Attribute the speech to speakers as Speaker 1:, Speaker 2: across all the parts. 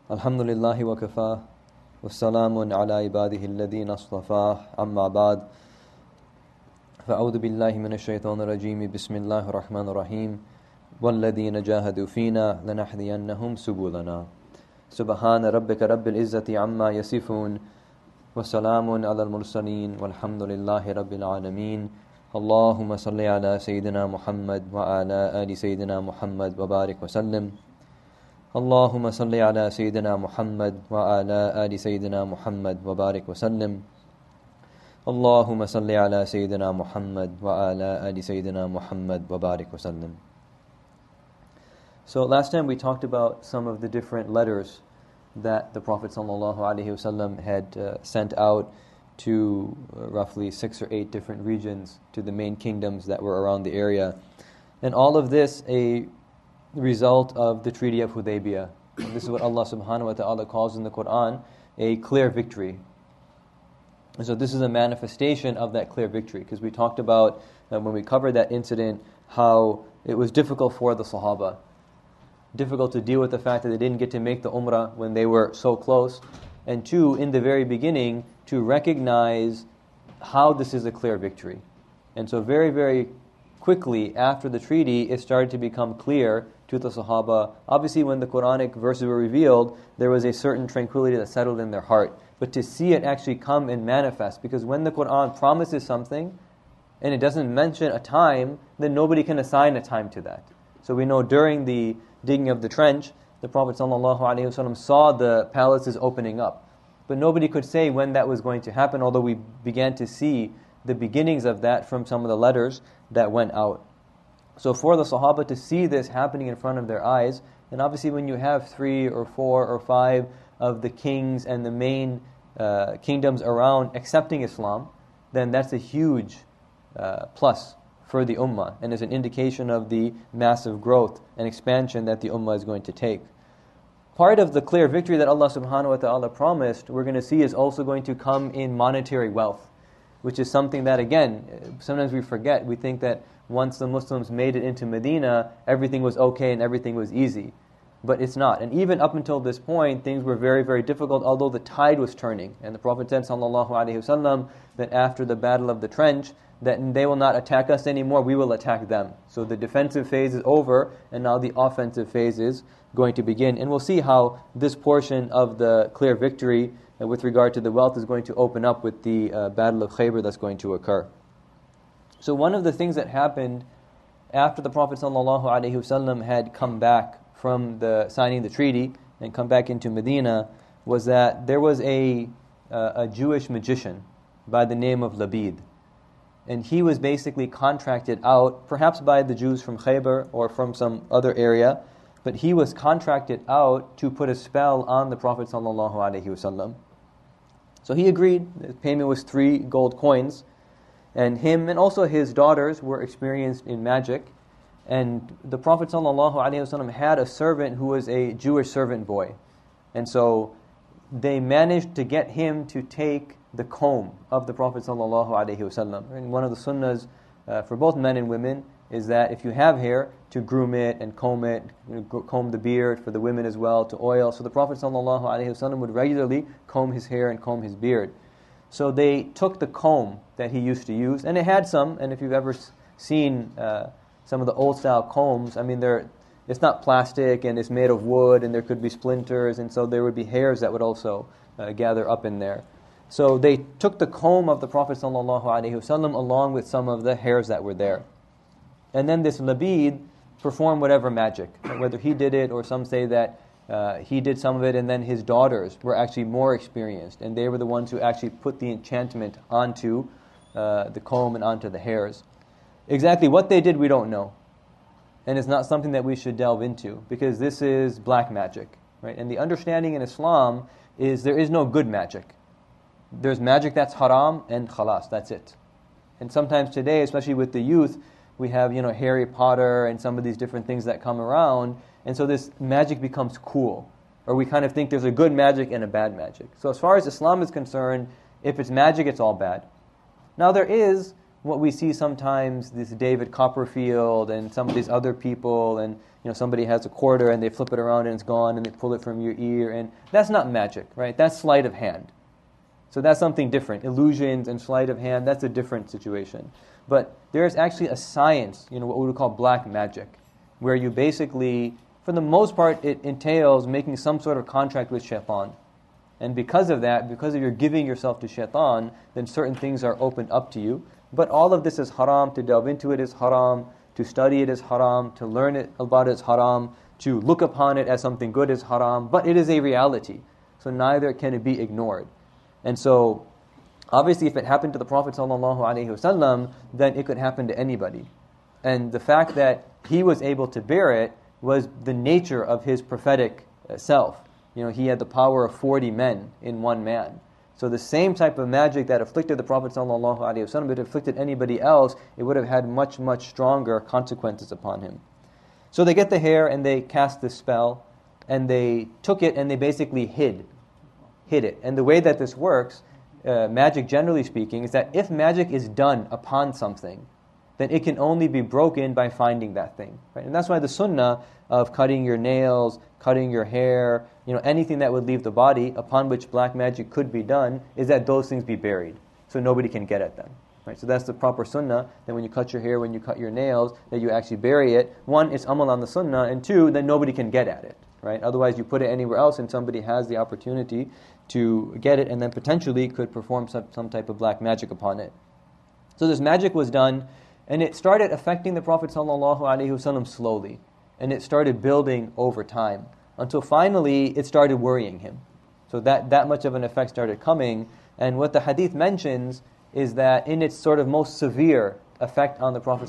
Speaker 1: Alhamdulillahi wa kafa, wa salamun ala ibadihi alladhina asṭafah, amma ba'd. فأعوذ بالله من الشيطان الرجيم بسم الله الرحمن الرحيم والذين جاهدوا فينا لنهدينهم سبلنا سبحان ربك رب العزة عما يصفون وسلام على المرسلين والحمد لله رب العالمين اللهم صل على سيدنا محمد وعلى آل سيدنا محمد وبارك وسلم اللهم صل على سيدنا محمد وعلى آل سيدنا محمد وبارك وسلم اللهم صل على سيدنا محمد وعلى آل سيدنا محمد وبارك وسلم. So last time we talked about some of the different letters that the Prophet ﷺ had sent out to roughly 6 or 8 different regions, to the main kingdoms that were around the area. And all of this a result of the Treaty of Hudaybiyah. And this is what Allah subhanahu wa ta'ala calls in the Quran a clear victory. And so this is a manifestation of that clear victory, because we talked about, when we covered that incident, how it was difficult for the Sahaba. Difficult to deal with the fact that they didn't get to make the Umrah when they were so close. And two, in the very beginning, to recognize how this is a clear victory. And so very, very quickly after the treaty, it started to become clear to the Sahaba. Obviously, when the Quranic verses were revealed, there was a certain tranquility that settled in their heart. But to see it actually come and manifest, because when the Quran promises something and it doesn't mention a time, then nobody can assign a time to that. So we know during the digging of the trench, the Prophet ﷺ saw the palaces opening up. But nobody could say when that was going to happen, although we began to see the beginnings of that from some of the letters that went out. So for the Sahaba to see this happening in front of their eyes, and obviously when you have 3 or 4 or 5 of the kings and the main kingdoms around accepting Islam, then that's a huge plus for the Ummah, and is an indication of the massive growth and expansion that the Ummah is going to take. Part of the clear victory that Allah subhanahu wa ta'ala promised, we're going to see, is also going to come in monetary wealth, which is something that, again, sometimes we forget. We think that once the Muslims made it into Medina, everything was okay and everything was easy. But it's not. And even up until this point, things were very, very difficult, although the tide was turning. And the Prophet said, sallallahu alaihi wasallam, that after the Battle of the Trench, that they will not attack us anymore, we will attack them. So the defensive phase is over, and now the offensive phase is going to begin. And we'll see how this portion of the clear victory with regard to the wealth is going to open up with the Battle of Khaybar that's going to occur. So one of the things that happened after the Prophet ﷺ had come back from the signing the treaty and come back into Medina was that there was a Jewish magician by the name of Labid. And he was basically contracted out, perhaps by the Jews from Khaybar or from some other area, but he was contracted out to put a spell on the Prophet ﷺ. So he agreed. The payment was 3 gold coins. And him and also his daughters were experienced in magic. And the Prophet ﷺ had a servant who was a Jewish servant boy. And so they managed to get him to take the comb of the Prophet ﷺ. And one of the sunnahs for both men and women is that if you have hair, to groom it and comb it, comb the beard, for the women as well, to oil. So the Prophet ﷺ would regularly comb his hair and comb his beard. So they took the comb that he used to use, and it had some, and if you've ever seen some of the old style combs, I mean, it's not plastic and it's made of wood, and there could be splinters, and so there would be hairs that would also gather up in there. So they took the comb of the Prophet ﷺ along with some of the hairs that were there. And then this Labid performed whatever magic, whether he did it or some say that he did some of it, and then his daughters were actually more experienced, and they were the ones who actually put the enchantment onto the comb and onto the hairs. Exactly what they did, we don't know. And it's not something that we should delve into, because this is black magic, right? And the understanding in Islam is there is no good magic. There's magic that's haram, and khalas, that's it. And sometimes today, especially with the youth, we have, Harry Potter and some of these different things that come around, and so this magic becomes cool. Or we kind of think there's a good magic and a bad magic. So as far as Islam is concerned, if it's magic, it's all bad. Now there is what we see sometimes, this David Copperfield and some of these other people, and somebody has a quarter and they flip it around and it's gone, and they pull it from your ear, and that's not magic, right? That's sleight of hand. So that's something different. Illusions and sleight of hand, that's a different situation. But there's actually a science, what we would call black magic, where you basically, for the most part, it entails making some sort of contract with shaitan. And because of that, because of your giving yourself to shaitan, then certain things are opened up to you. But all of this is haram. To delve into it is haram. To study it is haram. To learn about it is haram. To look upon it as something good is haram. But it is a reality. So neither can it be ignored. And so, obviously, if it happened to the Prophet ﷺ, then it could happen to anybody. And the fact that he was able to bear it was the nature of his prophetic self. He had the power of 40 men in one man. So the same type of magic that afflicted the Prophet ﷺ, if it afflicted anybody else, it would have had much, much stronger consequences upon him. So they get the hair and they cast this spell, and they took it and they basically hid it. And the way that this works, magic generally speaking, is that if magic is done upon something, then it can only be broken by finding that thing. Right? And that's why the sunnah of cutting your nails, cutting your hair, anything that would leave the body upon which black magic could be done, is that those things be buried, so nobody can get at them. Right? So that's the proper sunnah, that when you cut your hair, when you cut your nails, that you actually bury it. One, it's amal on the sunnah, and two, that nobody can get at it. Right? Otherwise, you put it anywhere else and somebody has the opportunity to get it and then potentially could perform some type of black magic upon it. So this magic was done, and it started affecting the Prophet ﷺ slowly. And it started building over time, until finally it started worrying him. So that much of an effect started coming. And what the hadith mentions is that in its sort of most severe effect on the Prophet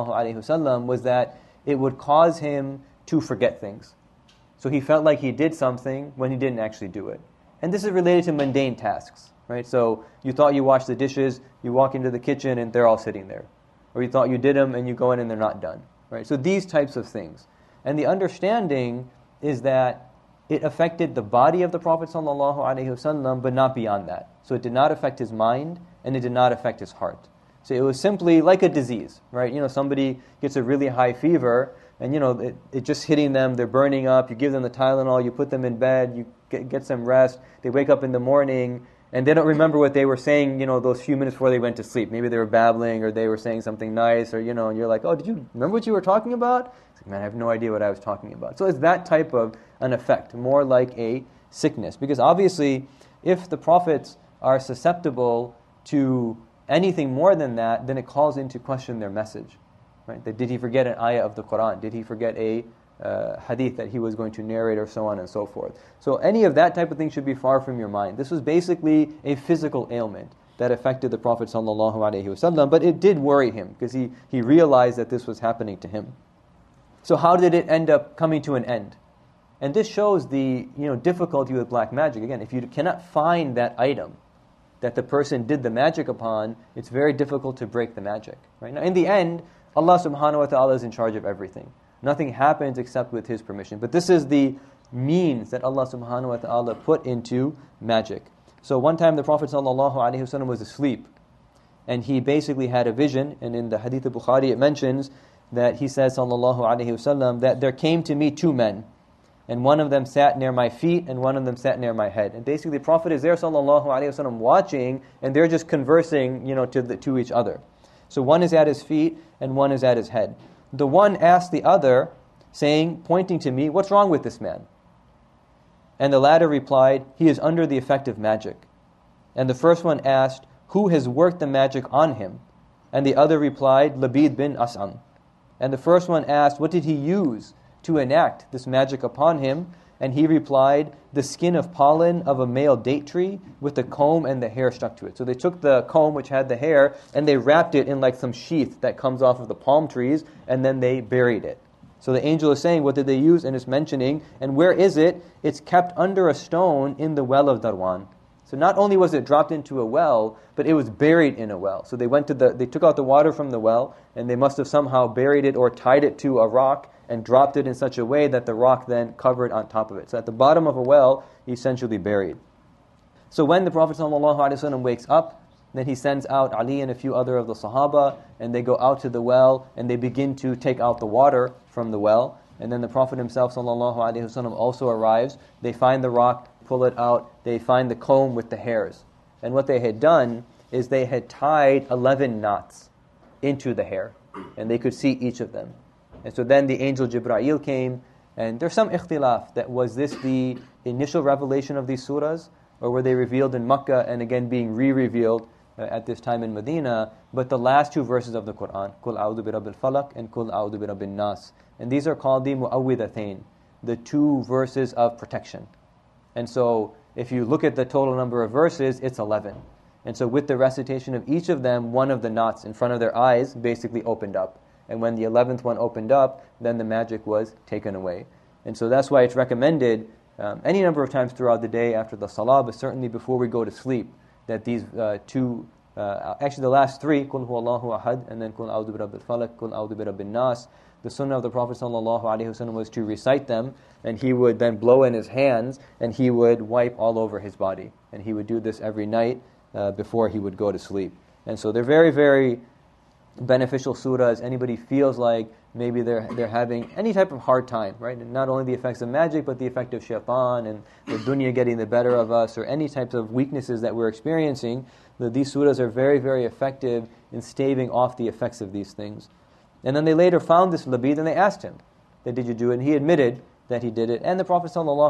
Speaker 1: ﷺ was that it would cause him to forget things. So he felt like he did something when he didn't actually do it. And this is related to mundane tasks, right? So you thought you washed the dishes, you walk into the kitchen and they're all sitting there. Or you thought you did them and you go in and they're not done, right? So these types of things. And the understanding is that it affected the body of the Prophet ﷺ, but not beyond that. So it did not affect his mind, and it did not affect his heart. So it was simply like a disease, right? Somebody gets a really high fever, and it just hitting them, they're burning up, you give them the Tylenol, you put them in bed, you get some rest, they wake up in the morning, and they don't remember what they were saying, those few minutes before they went to sleep. Maybe they were babbling, or they were saying something nice, or, and you're like, oh, did you remember what you were talking about? It's like, man, I have no idea what I was talking about. So it's that type of an effect, more like a sickness. Because obviously, if the prophets are susceptible to anything more than that, then it calls into question their message. Right? That did he forget an ayah of the Quran? Did he forget a hadith that he was going to narrate, or so on and so forth? So any of that type of thing should be far from your mind. This was basically a physical ailment that affected the Prophet ﷺ, but it did worry him because he realized that this was happening to him. So how did it end up coming to an end? And this shows the difficulty with black magic. Again, if you cannot find that item that the person did the magic upon, it's very difficult to break the magic. Right? Now, in the end, Allah subhanahu wa ta'ala is in charge of everything. Nothing happens except with His permission. But this is the means that Allah subhanahu wa ta'ala put into magic. So one time the Prophet sallallahu alaihi wasallam was asleep, and he basically had a vision, and in the Hadith of Bukhari it mentions that he says sallallahu alaihi wasallam that there came to me two men, and one of them sat near my feet and one of them sat near my head. And basically the Prophet is there sallallahu alaihi wasallam watching, and they're just conversing to each other. So one is at his feet and one is at his head. The one asked the other, saying, pointing to me, "What's wrong with this man?" And the latter replied, "He is under the effect of magic." And the first one asked, "Who has worked the magic on him?" And the other replied, "Labid bin As'am." And the first one asked, "What did he use to enact this magic upon him?" And he replied, "The skin of pollen of a male date tree with the comb and the hair stuck to it." So they took the comb which had the hair and they wrapped it in like some sheath that comes off of the palm trees, and then they buried it. So the angel is saying, what did they use? And it's mentioning, and where is it? It's kept under a stone in the well of Darwan. So not only was it dropped into a well, but it was buried in a well. So they took out the water from the well, and they must have somehow buried it or tied it to a rock and dropped it in such a way that the rock then covered on top of it. So at the bottom of a well, essentially buried. So when the Prophet ﷺ wakes up, Then he sends out Ali and a few other of the Sahaba, and they go out to the well, and they begin to take out the water from the well. And then the Prophet himself, sallallahu alaihi wasallam, also arrives. They find the rock, pull it out. They find the comb with the hairs. And what they had done is they had tied 11 knots into the hair, and they could see each of them. And so then the angel Jibra'il came, and there's some ikhtilaf that was this the initial revelation of these surahs, or were they revealed in Makkah and again being re-revealed at this time in Medina? But the last two verses of the Quran, Qul a'udhu bi rabbil falaq and Qul a'udhu bi rabbin nas. And these are called the mu'awwidhatayn, the two verses of protection. And so if you look at the total number of verses, it's 11. And so with the recitation of each of them, one of the knots in front of their eyes basically opened up. And when the 11th one opened up, then the magic was taken away. And so that's why it's recommended any number of times throughout the day after the salah, but certainly before we go to sleep, that these actually the last three, Qul huwallahu ahad, and then Qul a'udhu bi rabbil falaq, Qul a'udhu bi rabbin nas. The sunnah of the Prophet ﷺ was to recite them, and he would then blow in his hands, and he would wipe all over his body. And he would do this every night before he would go to sleep. And so they're very, very beneficial surahs. Anybody feels like maybe they're having any type of hard time, right? And not only the effects of magic, but the effect of shaitan and the dunya getting the better of us, or any types of weaknesses that we're experiencing, these surahs are very, very effective in staving off the effects of these things. And then they later found this Labid and they asked him, did you do it? And he admitted that he did it. And the Prophet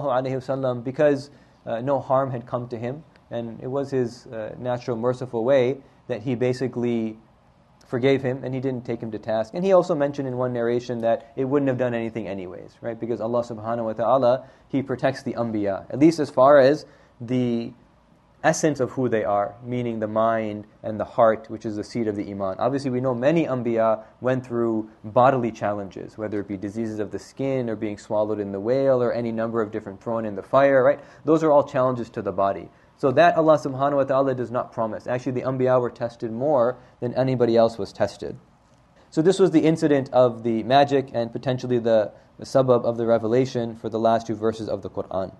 Speaker 1: ﷺ, because no harm had come to him, and it was his natural, merciful way, that he basically forgave him and he didn't take him to task. And he also mentioned in one narration that it wouldn't have done anything anyways, right? Because Allah subhanahu wa ta'ala, He protects the Anbiya, at least as far as the essence of who they are, meaning the mind and the heart, which is the seat of the Iman. Obviously, we know many Anbiya went through bodily challenges, whether it be diseases of the skin or being swallowed in the whale or any number of different thrown in the fire, right? Those are all challenges to the body. So that Allah subhanahu wa ta'ala does not promise. Actually, the Anbiya were tested more than anybody else was tested. So this was the incident of the magic and potentially the sabab of the revelation for the last two verses of the Quran.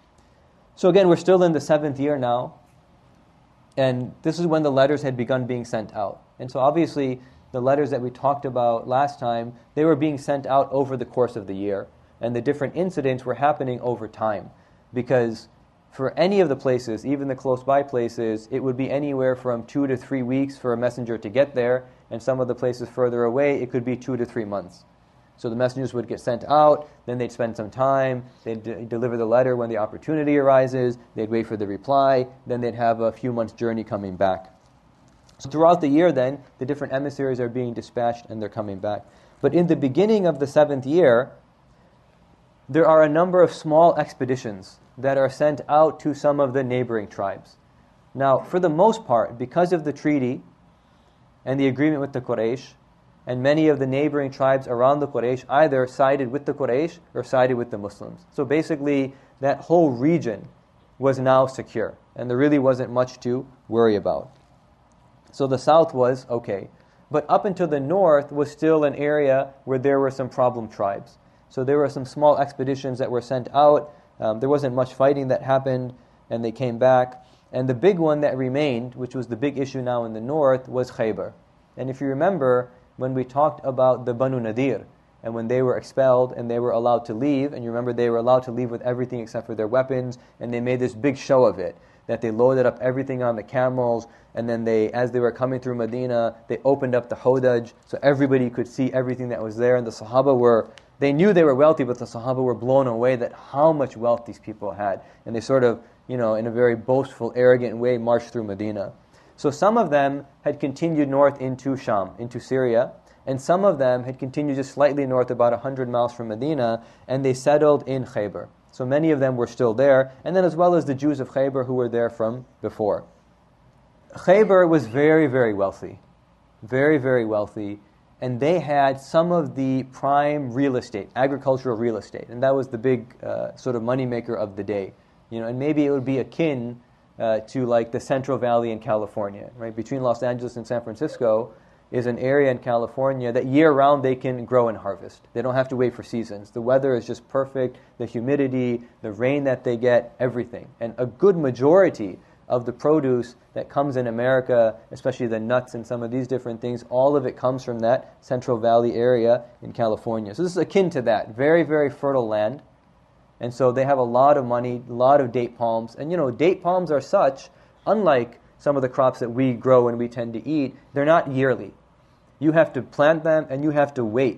Speaker 1: So again, we're still in the 7th year now, and this is when the letters had begun being sent out. And so obviously, the letters that we talked about last time, they were being sent out over the course of the year, and the different incidents were happening over time, because for any of the places, even the close by places, it would be anywhere from 2 to 3 weeks for a messenger to get there, and some of the places further away, it could be 2 to 3 months. So the messengers would get sent out, then they'd spend some time, they'd deliver the letter when the opportunity arises, they'd wait for the reply, then they'd have a few months' journey coming back. So throughout the year then, the different emissaries are being dispatched and they're coming back. But in the beginning of the 7th year, there are a number of small expeditions that are sent out to some of the neighboring tribes. Now, for the most part, because of the treaty and the agreement with the Quraysh, and many of the neighboring tribes around the Quraysh either sided with the Quraysh or sided with the Muslims. So basically, that whole region was now secure, and there really wasn't much to worry about. So the south was okay. But up until the north was still an area where there were some problem tribes. So there were some small expeditions that were sent out. There wasn't much fighting that happened, and they came back. And the big one that remained, which was the big issue now in the north, was Khaybar. And if you remember, when we talked about the Banu Nadir, and when they were expelled and they were allowed to leave, and you remember they were allowed to leave with everything except for their weapons, and they made this big show of it, that they loaded up everything on the camels, and then as they were coming through Medina, they opened up the Hodaj, so everybody could see everything that was there, and the Sahaba they knew they were wealthy, but the Sahaba were blown away that how much wealth these people had, and they sort of, in a very boastful, arrogant way, marched through Medina. So some of them had continued north into Sham, into Syria, and some of them had continued just slightly north, about 100 miles from Medina, and they settled in Khaybar. So many of them were still there, and then as well as the Jews of Khaybar who were there from before. Khaybar was very, very wealthy. Very, very wealthy. And they had some of the prime real estate, agricultural real estate. And that was the big sort of moneymaker of the day. And maybe it would be akin to like the Central Valley in California, right? Between Los Angeles and San Francisco is an area in California that year-round they can grow and harvest. They don't have to wait for seasons. The weather is just perfect, the humidity, the rain that they get, everything. And a good majority of the produce that comes in America, especially the nuts and some of these different things, all of it comes from that Central Valley area in California. So this is akin to that. Very, very fertile land. And so they have a lot of money, a lot of date palms. And date palms are such, unlike some of the crops that we grow and we tend to eat, they're not yearly. You have to plant them and you have to wait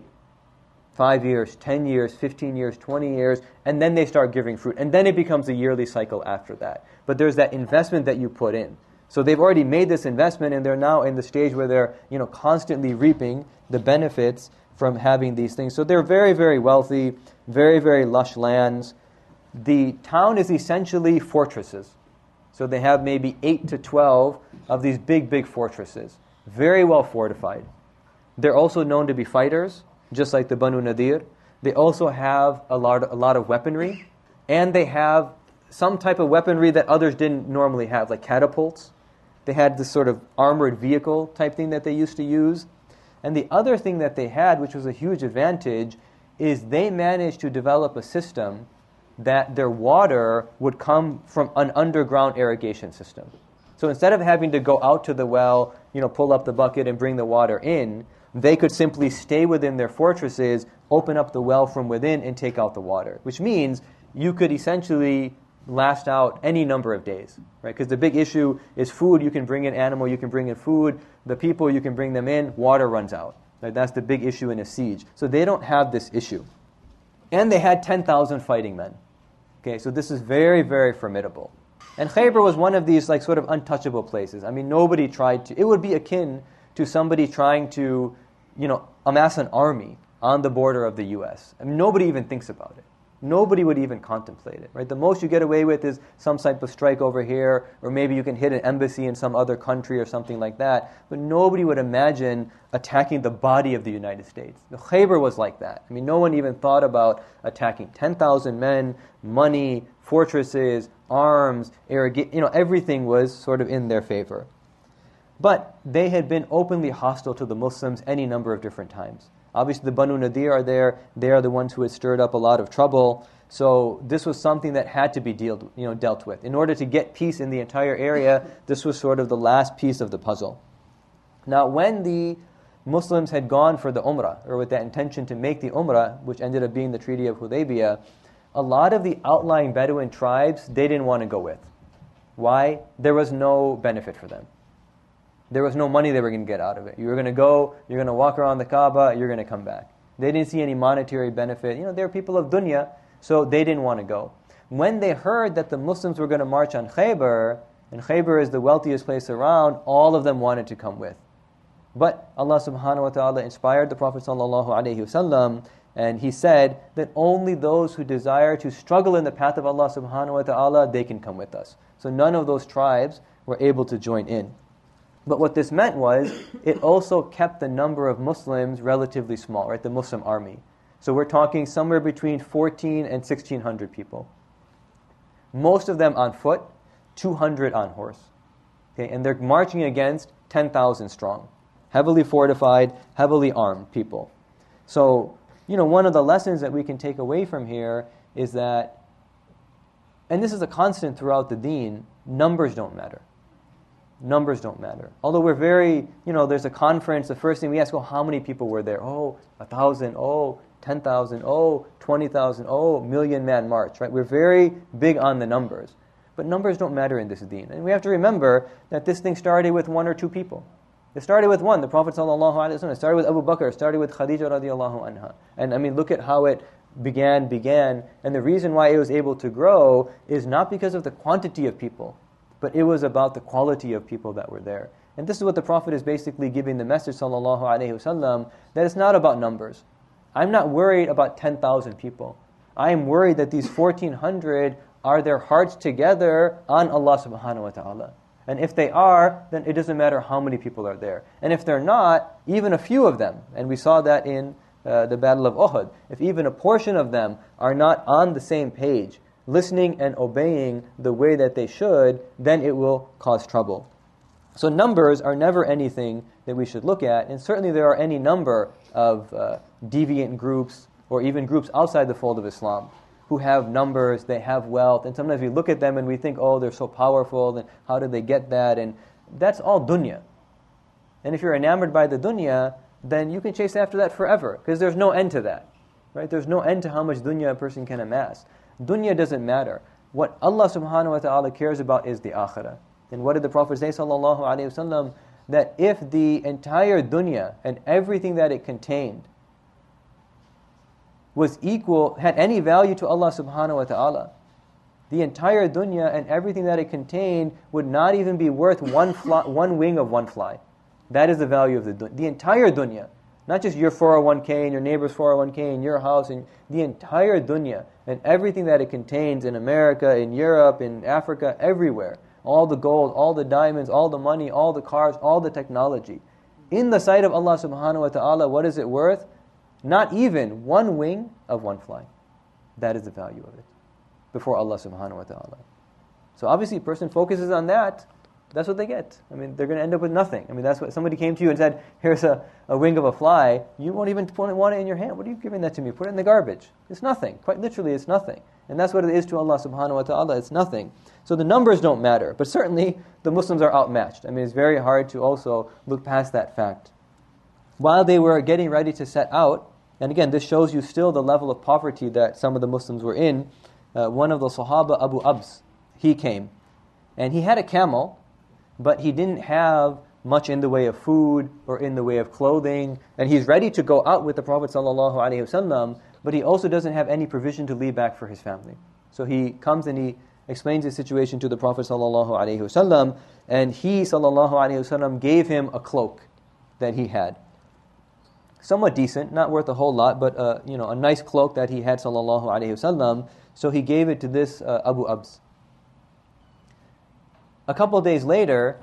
Speaker 1: 5 years, 10 years, 15 years, 20 years, and then they start giving fruit. And then it becomes a yearly cycle after that. But there's that investment that you put in. So they've already made this investment and they're now in the stage where they're constantly reaping the benefits from having these things. So they're very, very wealthy, very, very lush lands. The town is essentially fortresses. So they have maybe 8 to 12 of these big, big fortresses. Very well fortified. They're also known to be fighters, just like the Banu Nadir. They also have a lot of weaponry, and they have some type of weaponry that others didn't normally have, like catapults. They had this sort of armored vehicle type thing that they used to use. And the other thing that they had, which was a huge advantage, is they managed to develop a system that their water would come from an underground irrigation system. So instead of having to go out to the well, pull up the bucket and bring the water in, they could simply stay within their fortresses, open up the well from within, and take out the water. Which means you could essentially last out any number of days, right? Because the big issue is food. You can bring in animal, you can bring in food. The people, you can bring them in, water runs out. Right? That's the big issue in a siege. So they don't have this issue. And they had 10,000 fighting men. Okay, so this is very, very formidable. And Khaybar was one of these sort of untouchable places. I mean, nobody tried to. It would be akin to somebody trying to amass an army on the border of the U.S. I mean, nobody even thinks about it. Nobody would even contemplate it, right? The most you get away with is some type of strike over here, or maybe you can hit an embassy in some other country or something like that. But nobody would imagine attacking the body of the United States. The Khaybar was like that. I mean, no one even thought about attacking 10,000 men, money, fortresses, arms, everything was sort of in their favor. But they had been openly hostile to the Muslims any number of different times. Obviously, the Banu Nadir are there. They are the ones who had stirred up a lot of trouble. So this was something that had to be dealt with. In order to get peace in the entire area, this was sort of the last piece of the puzzle. Now, when the Muslims had gone for the Umrah, or with that intention to make the Umrah, which ended up being the Treaty of Hudaybiyah, a lot of the outlying Bedouin tribes, they didn't want to go with. Why? There was no benefit for them. There was no money they were going to get out of it. You were going to go, you're going to walk around the Kaaba, you're going to come back. They didn't see any monetary benefit. They're people of dunya, so they didn't want to go. When they heard that the Muslims were going to march on Khaybar, and Khaybar is the wealthiest place around, all of them wanted to come with. But Allah subhanahu wa ta'ala inspired the Prophet sallallahu alaihi wasallam, and he said that only those who desire to struggle in the path of Allah subhanahu wa ta'ala, they can come with us. So none of those tribes were able to join in. But what this meant was, it also kept the number of Muslims relatively small, right? The Muslim army. So we're talking somewhere between 14 and 1,600 people. Most of them on foot, 200 on horse. Okay, and they're marching against 10,000 strong. Heavily fortified, heavily armed people. So, one of the lessons that we can take away from here is that, and this is a constant throughout the deen, numbers don't matter. Numbers don't matter. Although we're very, there's a conference, the first thing we ask, how many people were there? 1,000, 10,000, 20,000, million-man march, right? We're very big on the numbers. But numbers don't matter in this deen. And we have to remember that this thing started with 1 or 2 people. It started with one, the Prophet ﷺ. It started with Abu Bakr, it started with Khadija radiallahu anha. And look at how it began. And the reason why it was able to grow is not because of the quantity of people, but it was about the quality of people that were there. And this is what the Prophet is basically giving the message, sallallahu alaihi wasallam, that it's not about numbers. I'm not worried about 10,000 people. I am worried that these 1,400 are their hearts together on Allah subhanahu wa ta'ala. And if they are, then it doesn't matter how many people are there. And if they're not, even a few of them, and we saw that in the Battle of Uhud, if even a portion of them are not on the same page, listening and obeying the way that they should, then it will cause trouble. So numbers are never anything that we should look at, and certainly there are any number of deviant groups or even groups outside the fold of Islam. who have numbers, they have wealth, and sometimes we look at them and we think, oh, they're so powerful, and how did they get that? And that's all dunya. And if you're enamored by the dunya, then you can chase after that forever, because there's no end to that. Right? There's no end to how much dunya a person can amass. Dunya doesn't matter. What Allah subhanahu wa ta'ala cares about is the akhirah. And what did the Prophet say, sallallahu alayhi wasallam? That if the entire dunya and everything that it contained was equal, had any value to Allah subhanahu wa ta'ala, the entire dunya and everything that it contained would not even be worth one wing of one fly. That is the value of the dunya. The entire dunya. Not just your 401k and your neighbor's 401k and your house, and the entire dunya and everything that it contains in America, in Europe, in Africa, everywhere. All the gold, all the diamonds, all the money, all the cars, all the technology. In the sight of Allah subhanahu wa ta'ala, what is it worth? Not even one wing of one fly. That is the value of it before Allah subhanahu wa ta'ala. So obviously a person focuses on that, that's what they get. I mean, they're going to end up with nothing. I mean, that's what somebody came to you and said, here's a wing of a fly. You won't even want it in your hand. What are you giving that to me? Put it in the garbage. It's nothing. Quite literally, it's nothing. And that's what it is to Allah subhanahu wa ta'ala. It's nothing. So the numbers don't matter. But certainly, the Muslims are outmatched. I mean, it's very hard to also look past that fact. While they were getting ready to set out, and again, this shows you still the level of poverty that some of the Muslims were in, one of the Sahaba, Abu Abs, he came. And he had a camel, but he didn't have much in the way of food or in the way of clothing. And he's ready to go out with the Prophet ﷺ, but he also doesn't have any provision to leave back for his family. So he comes and he explains his situation to the Prophet ﷺ, and he ﷺ gave him a cloak that he had. Somewhat decent, not worth a whole lot, but a nice cloak that he had ﷺ. So he gave it to this Abu Abs. A couple of days later,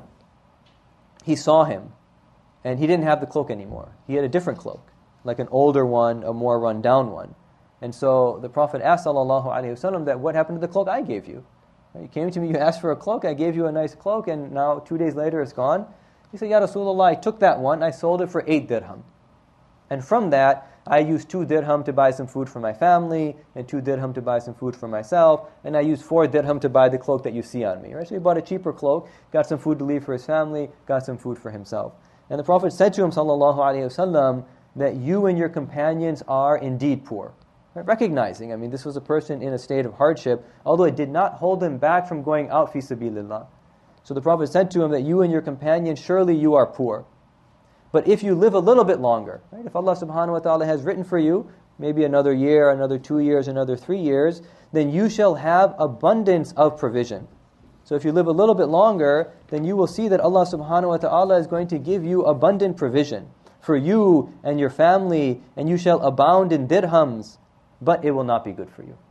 Speaker 1: he saw him, and he didn't have the cloak anymore. He had a different cloak, like an older one, a more run-down one. And so the Prophet asked ﷺ that, what happened to the cloak I gave you? You came to me, you asked for a cloak, I gave you a nice cloak, and now 2 days later it's gone. He said, Ya Rasulullah, I took that one, I sold it for 8 dirham. And from that, I used 2 dirham to buy some food for my family, and 2 dirham to buy some food for myself, and I used 4 dirham to buy the cloak that you see on me. Right? So he bought a cheaper cloak, got some food to leave for his family, got some food for himself. And the Prophet said to him, sallallahu alaihi wasallam, that you and your companions are indeed poor. Right? Recognizing, this was a person in a state of hardship, although it did not hold him back from going out fi sabilillah. So the Prophet said to him that you and your companions, surely you are poor. But if you live a little bit longer, right? If Allah subhanahu wa ta'ala has written for you, maybe another year, another 2 years, another 3 years, then you shall have abundance of provision. So if you live a little bit longer, then you will see that Allah subhanahu wa ta'ala is going to give you abundant provision for you and your family, and you shall abound in dirhams, but it will not be good for you.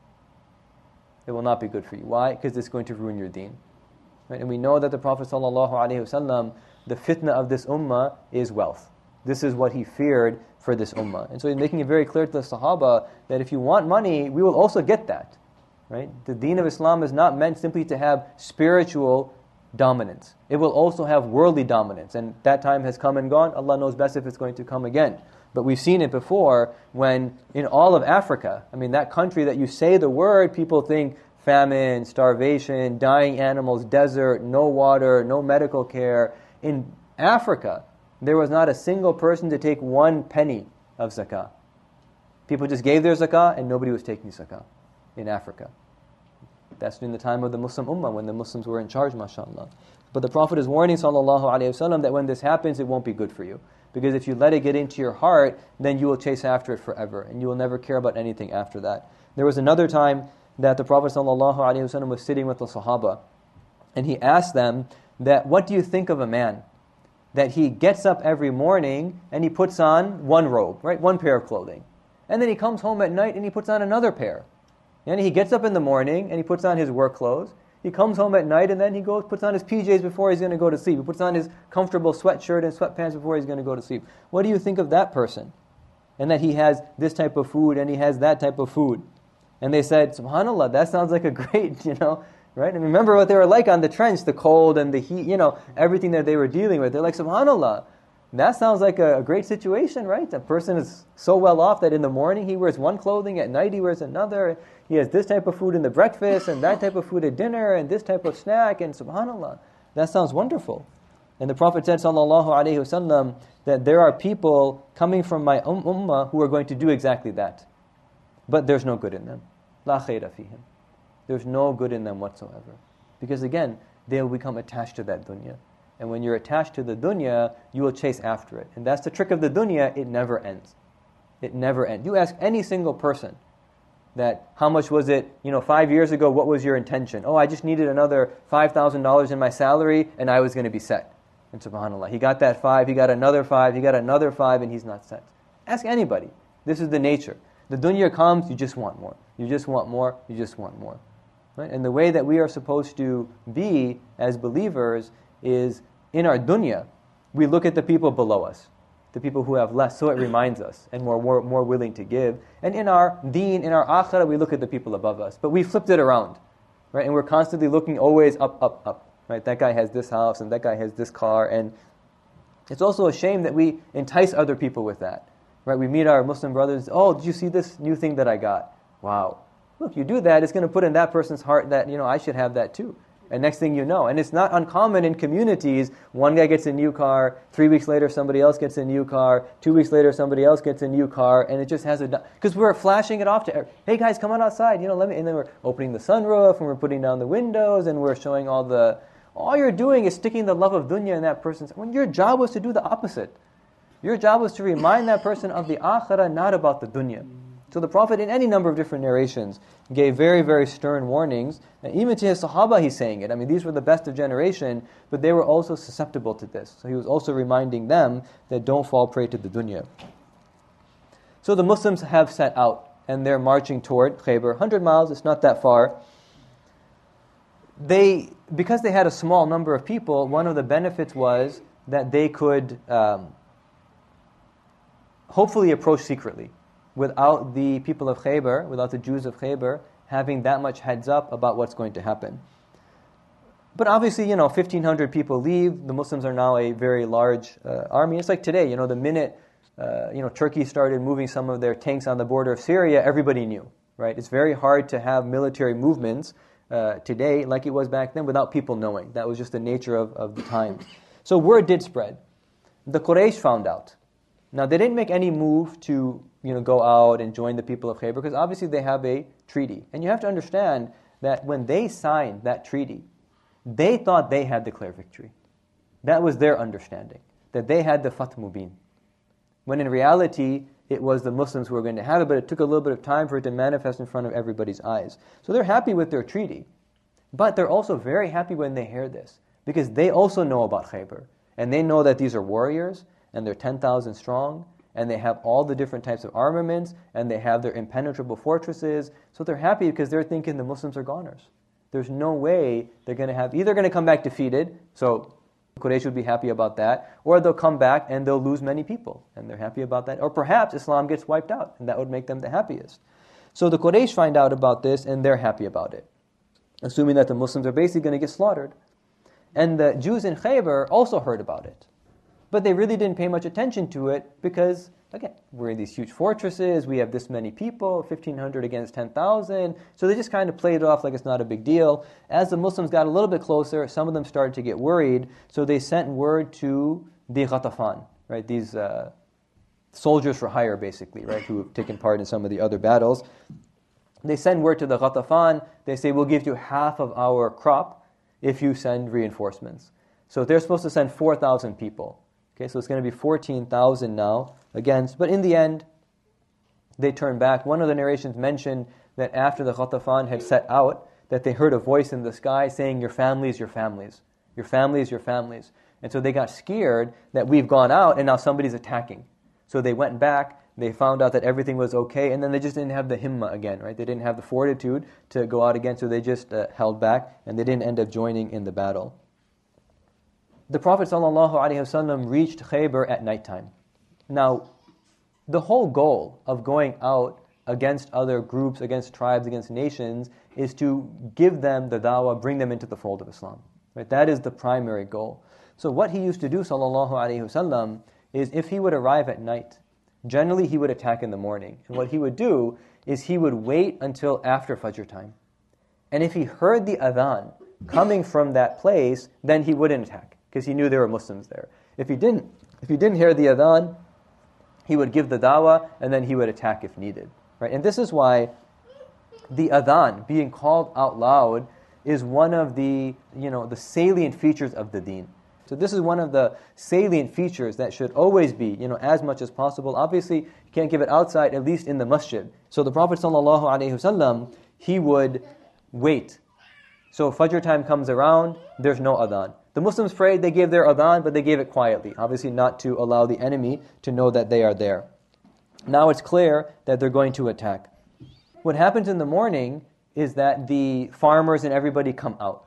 Speaker 1: It will not be good for you. Why? Because it's going to ruin your deen. Right? And we know that the Prophet sallallahu alaihi wasallam, the fitna of this ummah is wealth. This is what he feared for this ummah. And so he's making it very clear to the Sahaba that if you want money, we will also get that. Right? The deen of Islam is not meant simply to have spiritual dominance. It will also have worldly dominance. And that time has come and gone. Allah knows best if it's going to come again. But we've seen it before when in all of Africa, that country that you say the word, people think famine, starvation, dying animals, desert, no water, no medical care. In Africa, there was not a single person to take 1 penny of zakah. People just gave their zakah and nobody was taking zakah in Africa. That's during the time of the Muslim Ummah, when the Muslims were in charge, mashallah. But the Prophet is warning, sallallahu alaihi wasallam, that when this happens, it won't be good for you. Because if you let it get into your heart, then you will chase after it forever, and you will never care about anything after that. There was another time that the Prophet sallallahu alaihi wasallam was sitting with the Sahaba, and he asked them that, what do you think of a man that he gets up every morning and he puts on 1 robe, right, 1 pair of clothing, and then he comes home at night and he puts on another pair. And he gets up in the morning and he puts on his work clothes. He comes home at night and then he puts on his PJs before he's going to go to sleep. He puts on his comfortable sweatshirt and sweatpants before he's going to go to sleep. What do you think of that person? And that he has this type of food and he has that type of food. And they said, subhanAllah, that sounds like a great, right? And remember what they were like on the trench, the cold and the heat, everything that they were dealing with. They're like, subhanAllah, That sounds like a great situation, right? A person is so well off that in the morning he wears one clothing, at night he wears another. He has this type of food in the breakfast, and that type of food at dinner, and this type of snack, and subhanAllah. That sounds wonderful. And the Prophet said, sallallahu alaihi wasallam, that there are people coming from my ummah who are going to do exactly that. But there's no good in them. La khayra fihim. There's no good in them whatsoever. Because again, they will become attached to that dunya. And when you're attached to the dunya, you will chase after it. And that's the trick of the dunya, it never ends. It never ends. You ask any single person that, how much was it, 5 years ago, what was your intention? Oh, I just needed another $5,000 in my salary and I was going to be set. And subhanAllah, he got that 5, he got another 5, he got another 5, and he's not set. Ask anybody. This is the nature. The dunya comes, you just want more. You just want more, you just want more. Right? And the way that we are supposed to be as believers is, in our dunya, we look at the people below us, the people who have less, so it reminds us, and more willing to give. And in our deen, in our akhirah, we look at the people above us. But we flipped it around, right? And we're constantly looking always up, up, up. Right? That guy has this house, and that guy has this car, and it's also a shame that we entice other people with that. Right? We meet our Muslim brothers, oh, did you see this new thing that I got? Wow. Look, you do that, it's going to put in that person's heart that, I should have that too. And next thing you know, and it's not uncommon in communities, one guy gets a new car, 3 weeks later somebody else gets a new car, 2 weeks later somebody else gets a new car, and it just has because we're flashing it off to, hey guys, come on outside, and then we're opening the sunroof, and we're putting down the windows, and we're showing all you're doing is sticking the love of dunya in that person's, when your job was to do the opposite. Your job was to remind that person of the akhirah, not about the dunya. So the Prophet, in any number of different narrations, gave very, very stern warnings. And even to his Sahaba, he's saying it. I mean, these were the best of generation, but they were also susceptible to this. So he was also reminding them that don't fall prey to the dunya. So the Muslims have set out, and they're marching toward Khaybar. 100 miles, it's not that far. Because they had a small number of people, one of the benefits was that they could hopefully approach secretly, without the people of Khaybar, without the Jews of Khaybar, having that much heads up about what's going to happen. But obviously, 1,500 people leave. The Muslims are now a very large army. It's like today, the minute Turkey started moving some of their tanks on the border of Syria, everybody knew, right? It's very hard to have military movements today, like it was back then, without people knowing. That was just the nature of the times. So word did spread. The Quraysh found out. Now, they didn't make any move to go out and join the people of Khaybar, because obviously they have a treaty. And you have to understand that when they signed that treaty, they thought they had declared victory. That was their understanding, that they had the Fath Mubin. When in reality, it was the Muslims who were going to have it, but it took a little bit of time for it to manifest in front of everybody's eyes. So they're happy with their treaty. But they're also very happy when they hear this, because they also know about Khaybar. And they know that these are warriors, and they're 10,000 strong, and they have all the different types of armaments, and they have their impenetrable fortresses. So they're happy because they're thinking the Muslims are goners. There's no way they're going to have, either going to come back defeated, so Quraysh would be happy about that, or they'll come back and they'll lose many people, and they're happy about that. Or perhaps Islam gets wiped out, and that would make them the happiest. So the Quraysh find out about this, and they're happy about it, assuming that the Muslims are basically going to get slaughtered. And the Jews in Khaybar also heard about it. But they really didn't pay much attention to it because, again, we're in these huge fortresses, we have this many people, 1,500 against 10,000, so they just kind of played it off like it's not a big deal. As the Muslims got a little bit closer, some of them started to get worried, so they sent word to the Ghatafan, right, these soldiers for hire, basically, right, who have taken part in some of the other battles. They send word to the Ghatafan, they say, we'll give you half of our crop if you send reinforcements. So they're supposed to send 4,000 people. Okay, so it's going to be 14,000 now against, but in the end, they turned back. One of the narrations mentioned that after the Ghatafan had set out, that they heard a voice in the sky saying, your families, your families. Your families, your families. And so they got scared that we've gone out and now somebody's attacking. So they went back, they found out that everything was okay, and then they just didn't have the himma again, right? They didn't have the fortitude to go out again, so they just held back, and they didn't end up joining in the battle. The Prophet ﷺ reached Khaybar at nighttime. Now, the whole goal of going out against other groups, against tribes, against nations, is to give them the da'wah, bring them into the fold of Islam. Right? That is the primary goal. So what he used to do, ﷺ, is if he would arrive at night, generally he would attack in the morning. And what he would do is he would wait until after Fajr time. And if he heard the adhan coming from that place, then he wouldn't attack, because he knew there were Muslims there. If he didn't hear the adhan, he would give the dawah, and then he would attack if needed. Right? And this is why the adhan being called out loud is one of the salient features of the deen. So this is one of the salient features that should always be, as much as possible. Obviously, you can't give it outside, at least in the masjid. So the Prophet ﷺ, he would wait. So Fajr time comes around, there's no adhan. The Muslims prayed, they gave their adhan, but they gave it quietly. Obviously not to allow the enemy to know that they are there. Now it's clear that they're going to attack. What happens in the morning is that the farmers and everybody come out.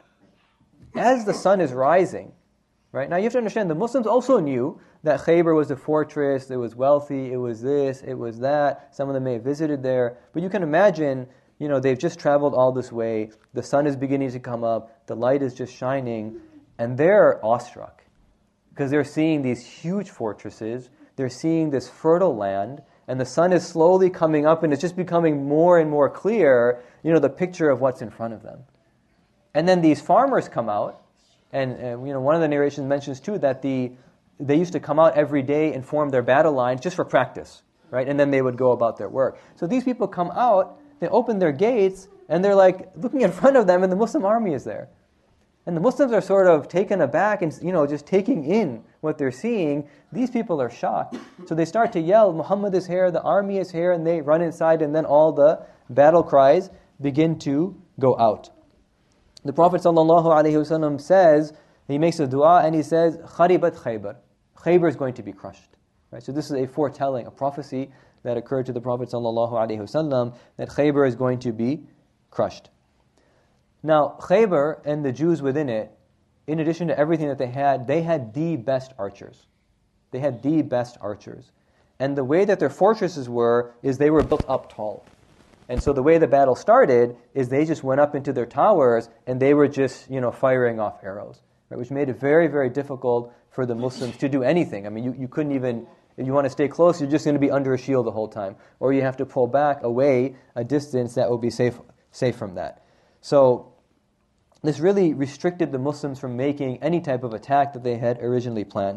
Speaker 1: As the sun is rising, right? Now you have to understand, the Muslims also knew that Khaybar was a fortress, it was wealthy, it was this, it was that. Some of them may have visited there. But you can imagine, they've just traveled all this way, the sun is beginning to come up, the light is just shining, and they're awestruck. Because they're seeing these huge fortresses, they're seeing this fertile land, and the sun is slowly coming up, and it's just becoming more and more clear, the picture of what's in front of them. And then these farmers come out, and one of the narrations mentions too that they used to come out every day and form their battle lines just for practice, right? And then they would go about their work. So these people come out, they open their gates, and they're like looking in front of them, and the Muslim army is there. And the Muslims are sort of taken aback and just taking in what they're seeing. These people are shocked. So they start to yell, Muhammad is here, the army is here, and they run inside, and then all the battle cries begin to go out. The Prophet ﷺ says, he makes a dua and he says, Kharibat Khaybar. Khaybar is going to be crushed. Right? So this is a foretelling, a prophecy that occurred to the Prophet ﷺ that Khaybar is going to be crushed. Now, Khaybar and the Jews within it, in addition to everything that they had the best archers. They had the best archers. And the way that their fortresses were, is they were built up tall. And so the way the battle started is they just went up into their towers and they were just, firing off arrows, right? Which made it very, very difficult for the Muslims to do anything. I mean, you couldn't even, if you want to stay close, you're just going to be under a shield the whole time. Or you have to pull back away a distance that will be safe from that. So this really restricted the Muslims from making any type of attack that they had originally planned.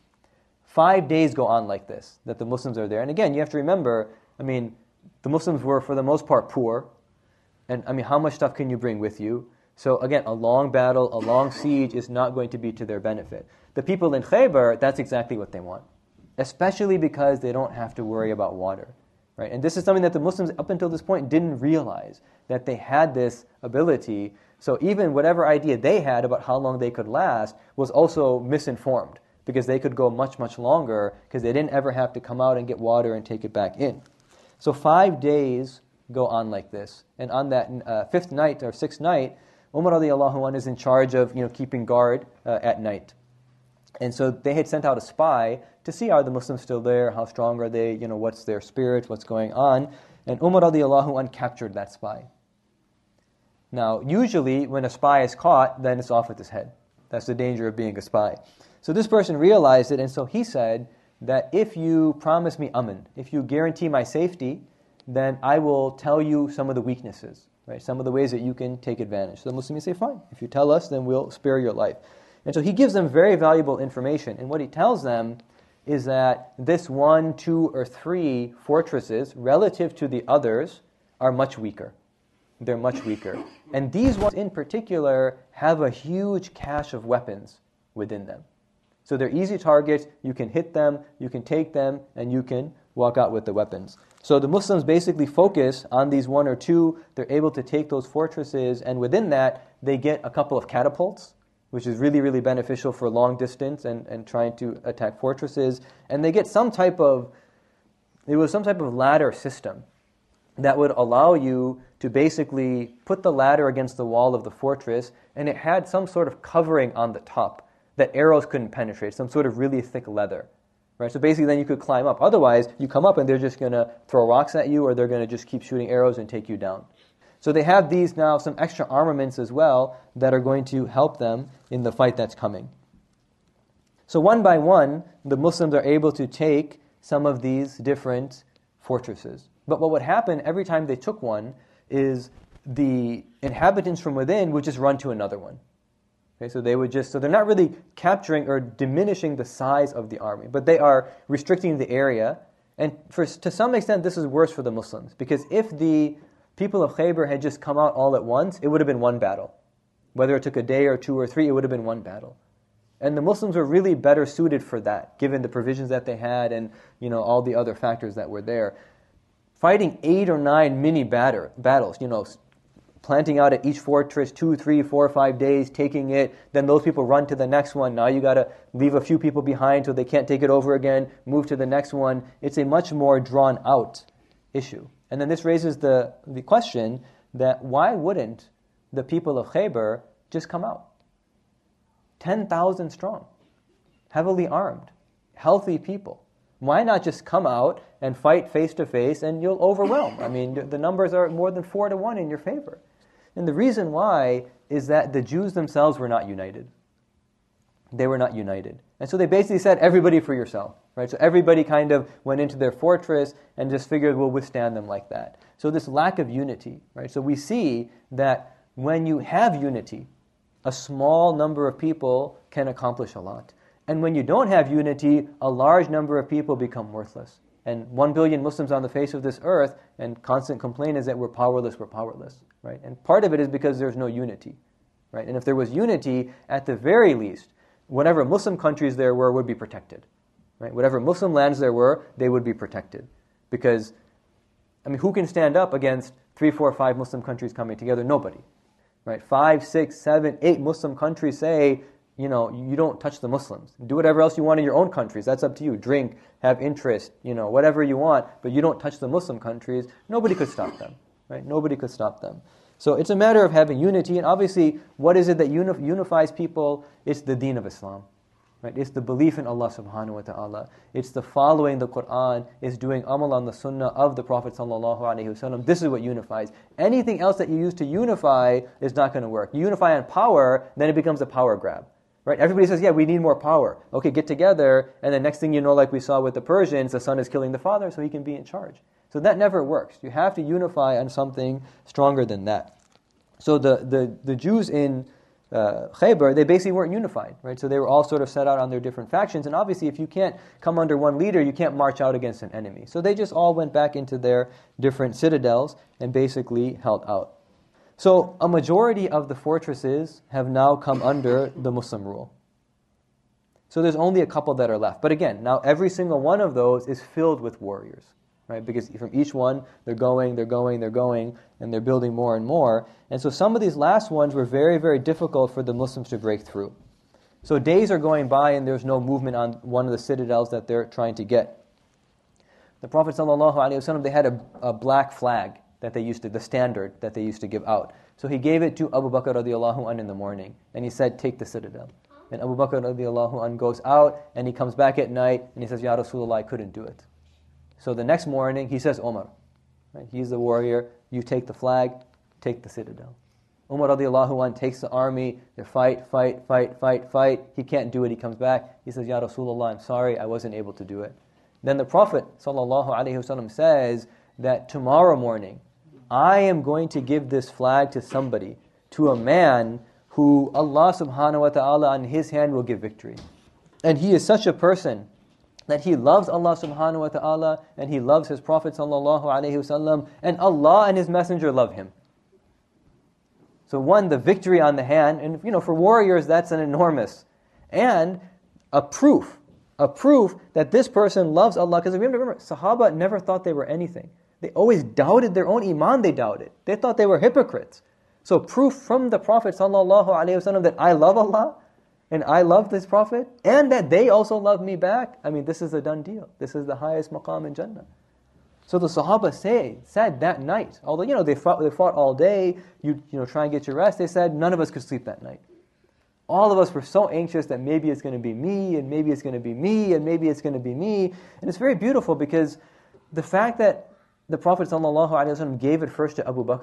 Speaker 1: 5 days go on like this, that the Muslims are there. And again, you have to remember, the Muslims were, for the most part, poor. And how much stuff can you bring with you? So again, a long battle, a long siege is not going to be to their benefit. The people in Khaybar, that's exactly what they want. Especially because they don't have to worry about water. Right? And this is something that the Muslims, up until this point, didn't realize, that they had this ability. So even whatever idea they had about how long they could last was also misinformed, because they could go much, much longer, because they didn't ever have to come out and get water and take it back in. So 5 days go on like this. And on that fifth night or sixth night, Umar radiallahu anhu is in charge of keeping guard at night. And so they had sent out a spy to see, are the Muslims still there? How strong are they? What's their spirit? What's going on? And Umar radiallahu anhu captured that spy. Now, usually when a spy is caught, then it's off with his head. That's the danger of being a spy. So this person realized it, and so he said that if you promise me aman, if you guarantee my safety, then I will tell you some of the weaknesses, right? Some of the ways that you can take advantage. So the Muslims say, fine, if you tell us, then we'll spare your life. And so he gives them very valuable information. And what he tells them is that this 1, 2, or 3 fortresses, relative to the others, are much weaker. They're much weaker. And these ones in particular have a huge cache of weapons within them. So they're easy targets, you can hit them, you can take them, and you can walk out with the weapons. So the Muslims basically focus on these 1 or 2, they're able to take those fortresses, and within that, they get a couple of catapults, which is really, really beneficial for long distance and trying to attack fortresses. And they get some type of ladder system that would allow you to basically put the ladder against the wall of the fortress, and it had some sort of covering on the top that arrows couldn't penetrate, some sort of really thick leather. Right? So basically then you could climb up. Otherwise, you come up and they're just going to throw rocks at you, or they're going to just keep shooting arrows and take you down. So they have these now, some extra armaments as well, that are going to help them in the fight that's coming. So one by one, the Muslims are able to take some of these different fortresses. But what would happen every time they took one is the inhabitants from within would just run to another one. Okay, so they're not really capturing or diminishing the size of the army, but they are restricting the area. And to some extent, this is worse for the Muslims, because if the people of Khaybar had just come out all at once, it would have been one battle. Whether it took a day or two or three, it would have been one battle. And the Muslims were really better suited for that, given the provisions that they had and all the other factors that were there. Fighting 8 or 9 mini battles, planting out at each fortress 2, 3, 4, 5 days, taking it, then those people run to the next one. Now you got to leave a few people behind so they can't take it over again, move to the next one. It's a much more drawn out issue. And then this raises the question that why wouldn't the people of Khaybar just come out? 10,000 strong, heavily armed, healthy people. Why not just come out and fight face to face and you'll overwhelm? I mean, the numbers are more than 4-1 in your favor. And the reason why is that the Jews themselves were not united. They were not united. And so they basically said, everybody for yourself. Right? So everybody kind of went into their fortress and just figured we'll withstand them like that. So this lack of unity. Right? So we see that when you have unity, a small number of people can accomplish a lot. And when you don't have unity, a large number of people become worthless. And 1 billion Muslims on the face of this earth, and constant complaint is that we're powerless. Right? And part of it is because there's no unity. Right? And if there was unity, at the very least, whatever Muslim countries there were would be protected. Right? Whatever Muslim lands there were, they would be protected. Because, who can stand up against 3, 4, 5 Muslim countries coming together? Nobody. Right? 5, 6, 7, 8 Muslim countries say, you don't touch the Muslims. Do whatever else you want in your own countries. That's up to you. Drink, have interest, whatever you want, but you don't touch the Muslim countries. Nobody could stop them. Right? Nobody could stop them. So it's a matter of having unity, and obviously, what is it that unifies people? It's the deen of Islam. Right? It's the belief in Allah subhanahu wa ta'ala. It's the following the Qur'an. It's doing amal on the sunnah of the Prophet sallallahu alaihi wasallam. This is what unifies. Anything else that you use to unify is not going to work. You unify on power, then it becomes a power grab. Right? Everybody says, yeah, we need more power. Okay, get together, and the next thing you know, like we saw with the Persians, the son is killing the father so he can be in charge. So that never works. You have to unify on something stronger than that. So the Jews in Khaybar, they basically weren't unified, right? So they were all sort of set out on their different factions, and obviously if you can't come under one leader, you can't march out against an enemy. So they just all went back into their different citadels and basically held out. So a majority of the fortresses have now come under the Muslim rule. So there's only a couple that are left. But again, now every single one of those is filled with warriors, right? Because from each one, they're going, and they're building more and more. And so some of these last ones were very, very difficult for the Muslims to break through. So days are going by and there's no movement on one of the citadels that they're trying to get. The Prophet ﷺ, they had a black flag that they used to, the standard that they used to give out. So he gave it to Abu Bakr radiallahu anh in the morning, and he said, take the citadel. And Abu Bakr radiallahu anh goes out, and he comes back at night, and he says, Ya Rasulullah, I couldn't do it. So the next morning, he says, Umar, right? He's the warrior, you take the flag, take the citadel. Umar radiallahu anh takes the army, they fight. He can't do it, he comes back, he says, Ya Rasulullah, I'm sorry, I wasn't able to do it. Then the Prophet ﷺ says that tomorrow morning, I am going to give this flag to somebody, to a man who Allah subhanahu wa ta'ala on his hand will give victory. And he is such a person that he loves Allah subhanahu wa ta'ala and he loves his Prophet sallallahu alaihi wasallam, and Allah and his messenger love him. So one, the victory on the hand, and for warriors that's an enormous, and a proof that this person loves Allah. Because remember, Sahaba never thought they were anything. They always doubted their own iman, they doubted. They thought they were hypocrites. So proof from the Prophet ﷺ that I love Allah, and I love this Prophet, and that they also love me back, this is a done deal. This is the highest maqam in Jannah. So the Sahaba said that night, although they fought all day, you try and get your rest, they said none of us could sleep that night. All of us were so anxious that maybe it's going to be me, and maybe it's going to be me, and maybe it's going to be me. And it's very beautiful because the fact that the Prophet ﷺ gave it first to Abu Bakr,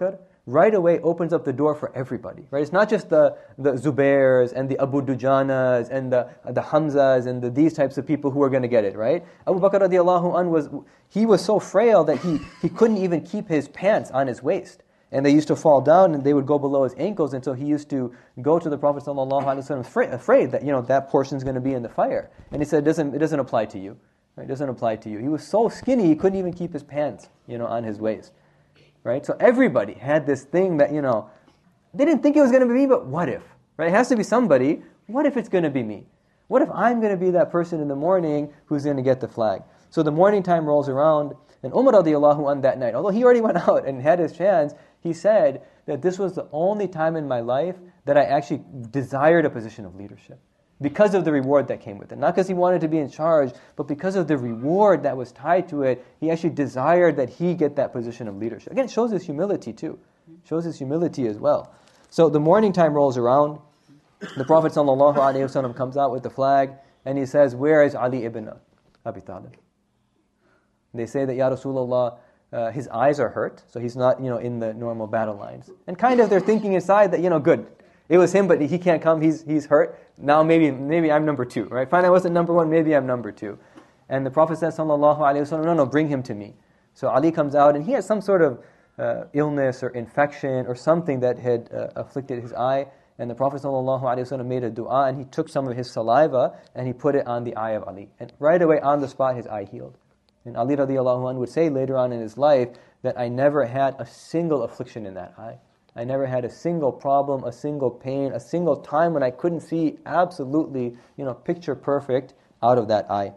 Speaker 1: right away opens up the door for everybody, right? It's not just the Zubairs and the Abu Dujanas and the Hamzas and these types of people who are going to get it, right? Abu Bakr radiallahu anh was so frail that he couldn't even keep his pants on his waist. And they used to fall down and they would go below his ankles, and so he used to go to the Prophet ﷺ afraid that, that portion's going to be in the fire. And he said, it doesn't apply to you. Right? It doesn't apply to you. He was so skinny he couldn't even keep his pants, on his waist. Right? So everybody had this thing that, they didn't think it was going to be me, but what if? Right? It has to be somebody. What if it's going to be me? What if I'm going to be that person in the morning who's going to get the flag? So the morning time rolls around, and Umar radiallahu anh that night, although he already went out and had his chance, he said that this was the only time in my life that I actually desired a position of leadership, because of the reward that came with it. Not because he wanted to be in charge, but because of the reward that was tied to it, he actually desired that he get that position of leadership. Again, it shows his humility too. It shows his humility as well. So the morning time rolls around, the Prophet ﷺ comes out with the flag, and he says, "Where is Ali ibn Abi Talib?" They say that, Ya Rasulullah, his eyes are hurt, so he's not, in the normal battle lines. And kind of they're thinking inside that, good. It was him, but he can't come. He's hurt. Now maybe I'm number 2, right? Fine, I wasn't number 1. Maybe I'm number 2. And the Prophet says, sallallahu alaihi wasallam, no, bring him to me. So Ali comes out, and he had some sort of illness or infection or something that had afflicted his eye. And the Prophet sallallahu alaihi wasallam made a dua, and he took some of his saliva and he put it on the eye of Ali. And right away, on the spot, his eye healed. And Ali radiallahu anh would say later on in his life that I never had a single affliction in that eye. I never had a single problem, a single pain, a single time when I couldn't see absolutely, picture perfect out of that eye.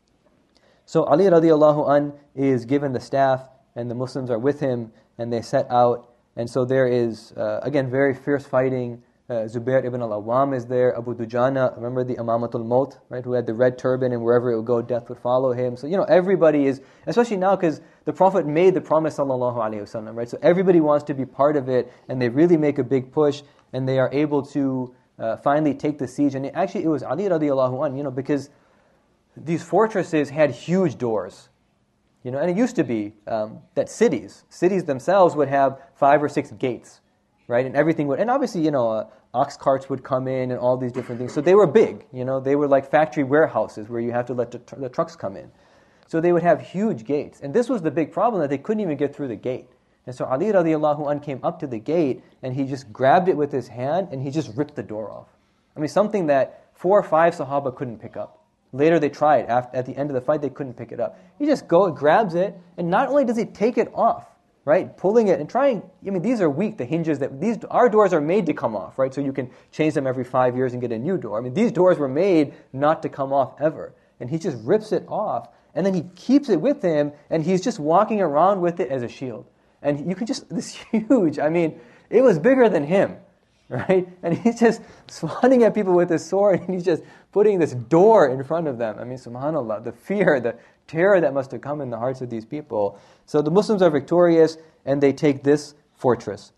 Speaker 1: So Ali radiallahu anh is given the staff, and the Muslims are with him, and they set out. And so there is, again, very fierce fighting. Zubair ibn al-Awwam is there. Abu Dujana, remember the Imamatul Maut, right, who had the red turban, and wherever it would go, death would follow him. So, everybody is, especially now because the Prophet made the promise, sallallahu alaihi wasallam, right? So everybody wants to be part of it, and they really make a big push, and they are able to finally take the siege. And it was Ali radiallahu anh, because these fortresses had huge doors. And it used to be that cities themselves would have 5 or 6 gates, right? And everything would, and obviously, ox carts would come in and all these different things. So they were big, they were like factory warehouses where you have to let the trucks come in. So they would have huge gates. And this was the big problem, that they couldn't even get through the gate. And so Ali radiallahu anh came up to the gate, and he just grabbed it with his hand, and he just ripped the door off. I mean, something that 4 or 5 Sahaba couldn't pick up. Later they tried. At the end of the fight, they couldn't pick it up. He just grabs it, and not only does he take it off, right, pulling it and trying, these are weak, the hinges, our doors are made to come off, right, so you can change them every 5 years and get a new door. these doors were made not to come off ever. And he just rips it off, and then he keeps it with him, and he's just walking around with it as a shield. And you can this huge, it was bigger than him, right? And he's just swatting at people with his sword, and he's just putting this door in front of them. Subhanallah, the fear, the terror that must have come in the hearts of these people. So the Muslims are victorious, and they take this fortress.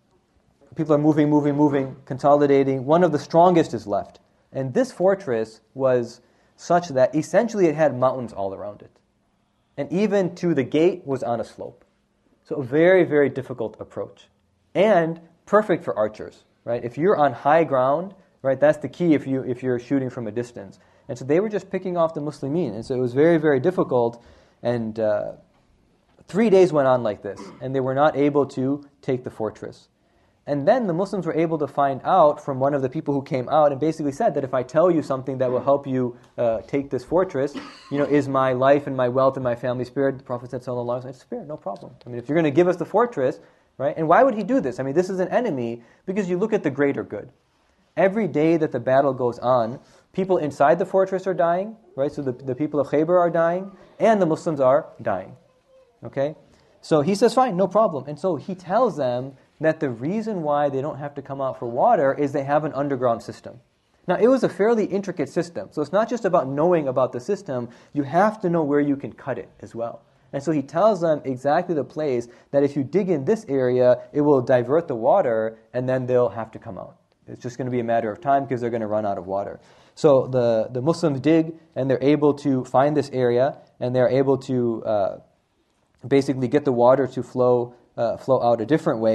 Speaker 1: People are moving, consolidating. One of the strongest is left. And this fortress was such that essentially it had mountains all around it. And even to the gate was on a slope. So a very, very difficult approach. And perfect for archers, right? If you're on high ground, right, that's the key if you're shooting from a distance. And so they were just picking off the Muslimin. And so it was very, very difficult. And 3 days went on like this. And they were not able to take the fortress. And then the Muslims were able to find out from one of the people who came out and basically said that if I tell you something that will help you take this fortress, is my life and my wealth and my family spared? The Prophet said, sallallahu alaihi wasallam, spared, no problem. If you're going to give us the fortress, right? And why would he do this? This is an enemy, because you look at the greater good. Every day that the battle goes on, people inside the fortress are dying, right? So the people of Khaybar are dying, and the Muslims are dying. Okay? So he says, fine, no problem. And so he tells them that the reason why they don't have to come out for water is they have an underground system. Now, it was a fairly intricate system, so it's not just about knowing about the system, you have to know where you can cut it as well. And so he tells them exactly the place that if you dig in this area, it will divert the water, and then they'll have to come out. It's just going to be a matter of time because they're going to run out of water. So the Muslims dig, and they're able to find this area, and they're able to basically get the water to flow out a different way.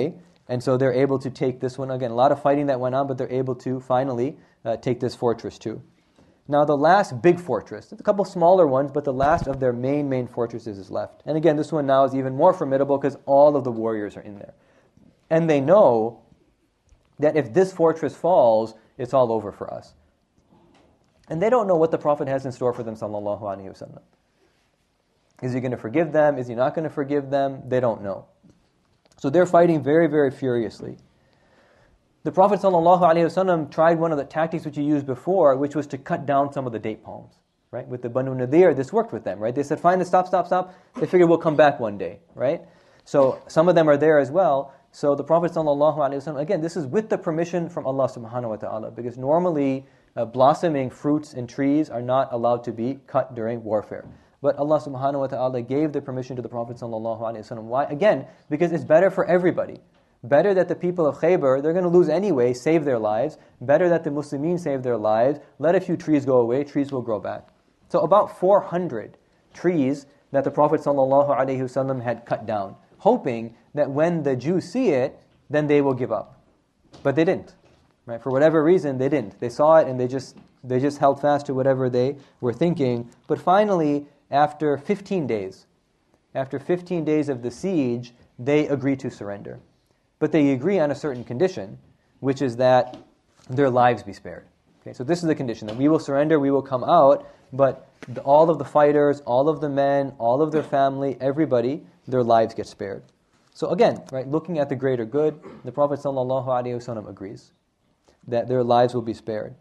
Speaker 1: And so they're able to take this one. Again, a lot of fighting that went on, but they're able to finally take this fortress too. Now the last big fortress, a couple smaller ones, but the last of their main fortresses is left. And again, this one now is even more formidable because all of the warriors are in there. And they know that if this fortress falls, it's all over for us. And they don't know what the Prophet has in store for them, sallallahu alaihi wasallam. Is he going to forgive them? Is he not going to forgive them? They don't know. So they're fighting very, very furiously. The Prophet ﷺ tried one of the tactics which he used before, which was to cut down some of the date palms. Right? With the Banu Nadir, this worked with them. Right? They said, fine, stop. They figured we'll come back one day. Right? So some of them are there as well. So the Prophet ﷺ, again, this is with the permission from Allah subhanahu wa ta'ala, because normally blossoming fruits and trees are not allowed to be cut during warfare. But Allah subhanahu wa ta'ala gave the permission to the Prophet ﷺ. Why? Again, because it's better for everybody. Better that the people of Khaybar, they're going to lose anyway, save their lives. Better that the Muslimin save their lives. Let a few trees go away, trees will grow back. So about 400 trees that the Prophet ﷺ had cut down, hoping that when the Jews see it, then they will give up. But they didn't. Right? For whatever reason, they didn't. They saw it and they just held fast to whatever they were thinking. But finally, after 15 days of the siege, they agreed to surrender. But they agree on a certain condition, which is that their lives be spared. Okay, so this is the condition, that we will surrender, we will come out, but all of the fighters, all of the men, all of their family, everybody, their lives get spared. So again, right, looking at the greater good, the Prophet ﷺ agrees that their lives will be spared.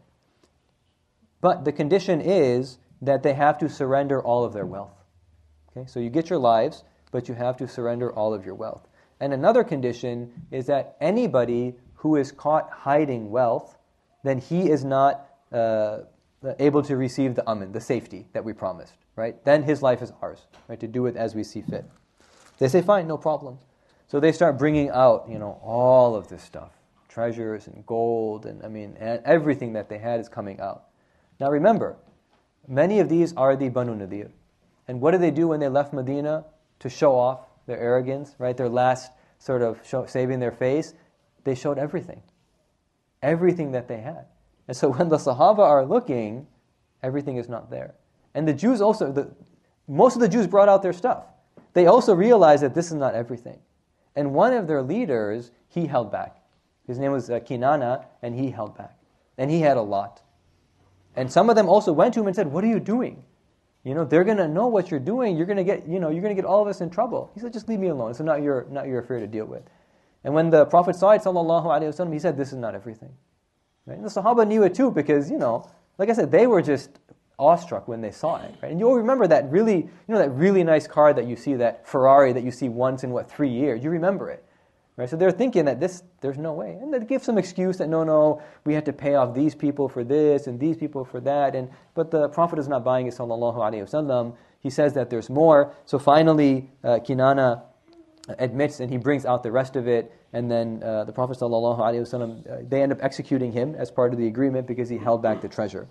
Speaker 1: But the condition is that they have to surrender all of their wealth. Okay, so you get your lives, but you have to surrender all of your wealth. And another condition is that anybody who is caught hiding wealth, then he is not able to receive the aman, the safety that we promised. Right? Then his life is ours, right, to do it as we see fit. They say, fine, no problem. So they start bringing out, all of this stuff, treasures and gold, and everything that they had is coming out. Now remember, many of these are the Banu Nadir. And what did they do when they left Medina to show off their arrogance, right? Their last sort of saving their face? They showed everything that they had. And so when the Sahaba are looking, everything is not there. And the Jews also, most of the Jews brought out their stuff. They also realized that this is not everything. And one of their leaders, he held back. His name was Kinana, and he held back. And he had a lot. And some of them also went to him and said, what are you doing? They're going to know what you're doing. You're going to get all of us in trouble. He said, just leave me alone. It's not your affair to deal with. And when the Prophet saw it, sallallahu alaihi wasallam, he said, this is not everything. Right? And the Sahaba knew it too because, like I said, they were just awestruck when they saw it. Right? And you'll remember that really nice car that you see, that Ferrari that you see once in 3 years. You remember it. Right? So they're thinking that there's no way. And they give some excuse that no, we had to pay off these people for this and these people for that. But the Prophet is not buying it, sallallahu alaihi wasallam. He says that there's more. So finally, Kinana admits and he brings out the rest of it. And then the Prophet sallallahu alaihi wasallam, they end up executing him as part of the agreement because he held back the treasure.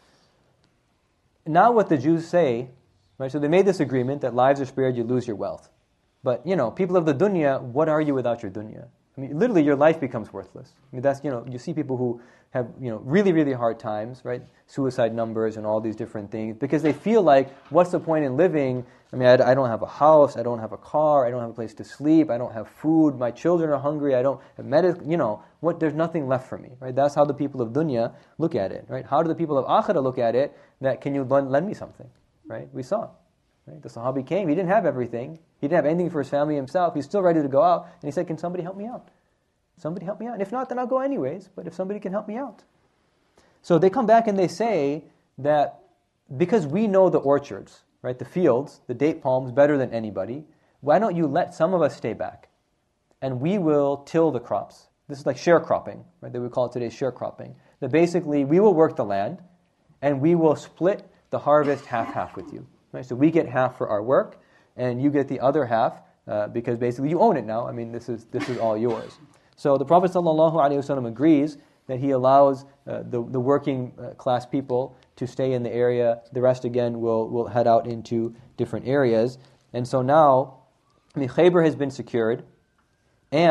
Speaker 1: Now what the Jews say, right? So they made this agreement that lives are spared, you lose your wealth. But, people of the dunya, what are you without your dunya? Literally your life becomes worthless. That's, you see people who have, really, really hard times, right? Suicide numbers and all these different things, because they feel like, what's the point in living? I don't have a house, I don't have a car, I don't have a place to sleep, I don't have food, my children are hungry, I don't have medical, there's nothing left for me, right? That's how the people of dunya look at it, right? How do the people of akhirah look at it? That, can you lend me something, right? We saw. Right? The Sahabi came, he didn't have everything. He didn't have anything for his family himself. He's still ready to go out. And he said, can somebody help me out? Somebody help me out. And if not, then I'll go anyways. But if somebody can help me out. So they come back and they say that because we know the orchards, right, the fields, the date palms better than anybody, why don't you let some of us stay back? And we will till the crops. This is like sharecropping, right? They would call it today sharecropping. That basically we will work the land and we will split the harvest half-half with you. Right? So we get half for our work, and you get the other half because basically you own it now. This is all yours. So the Prophet ﷺ agrees that he allows the working class people to stay in the area. The rest again will head out into different areas. And so now, Khaybar has been secured, and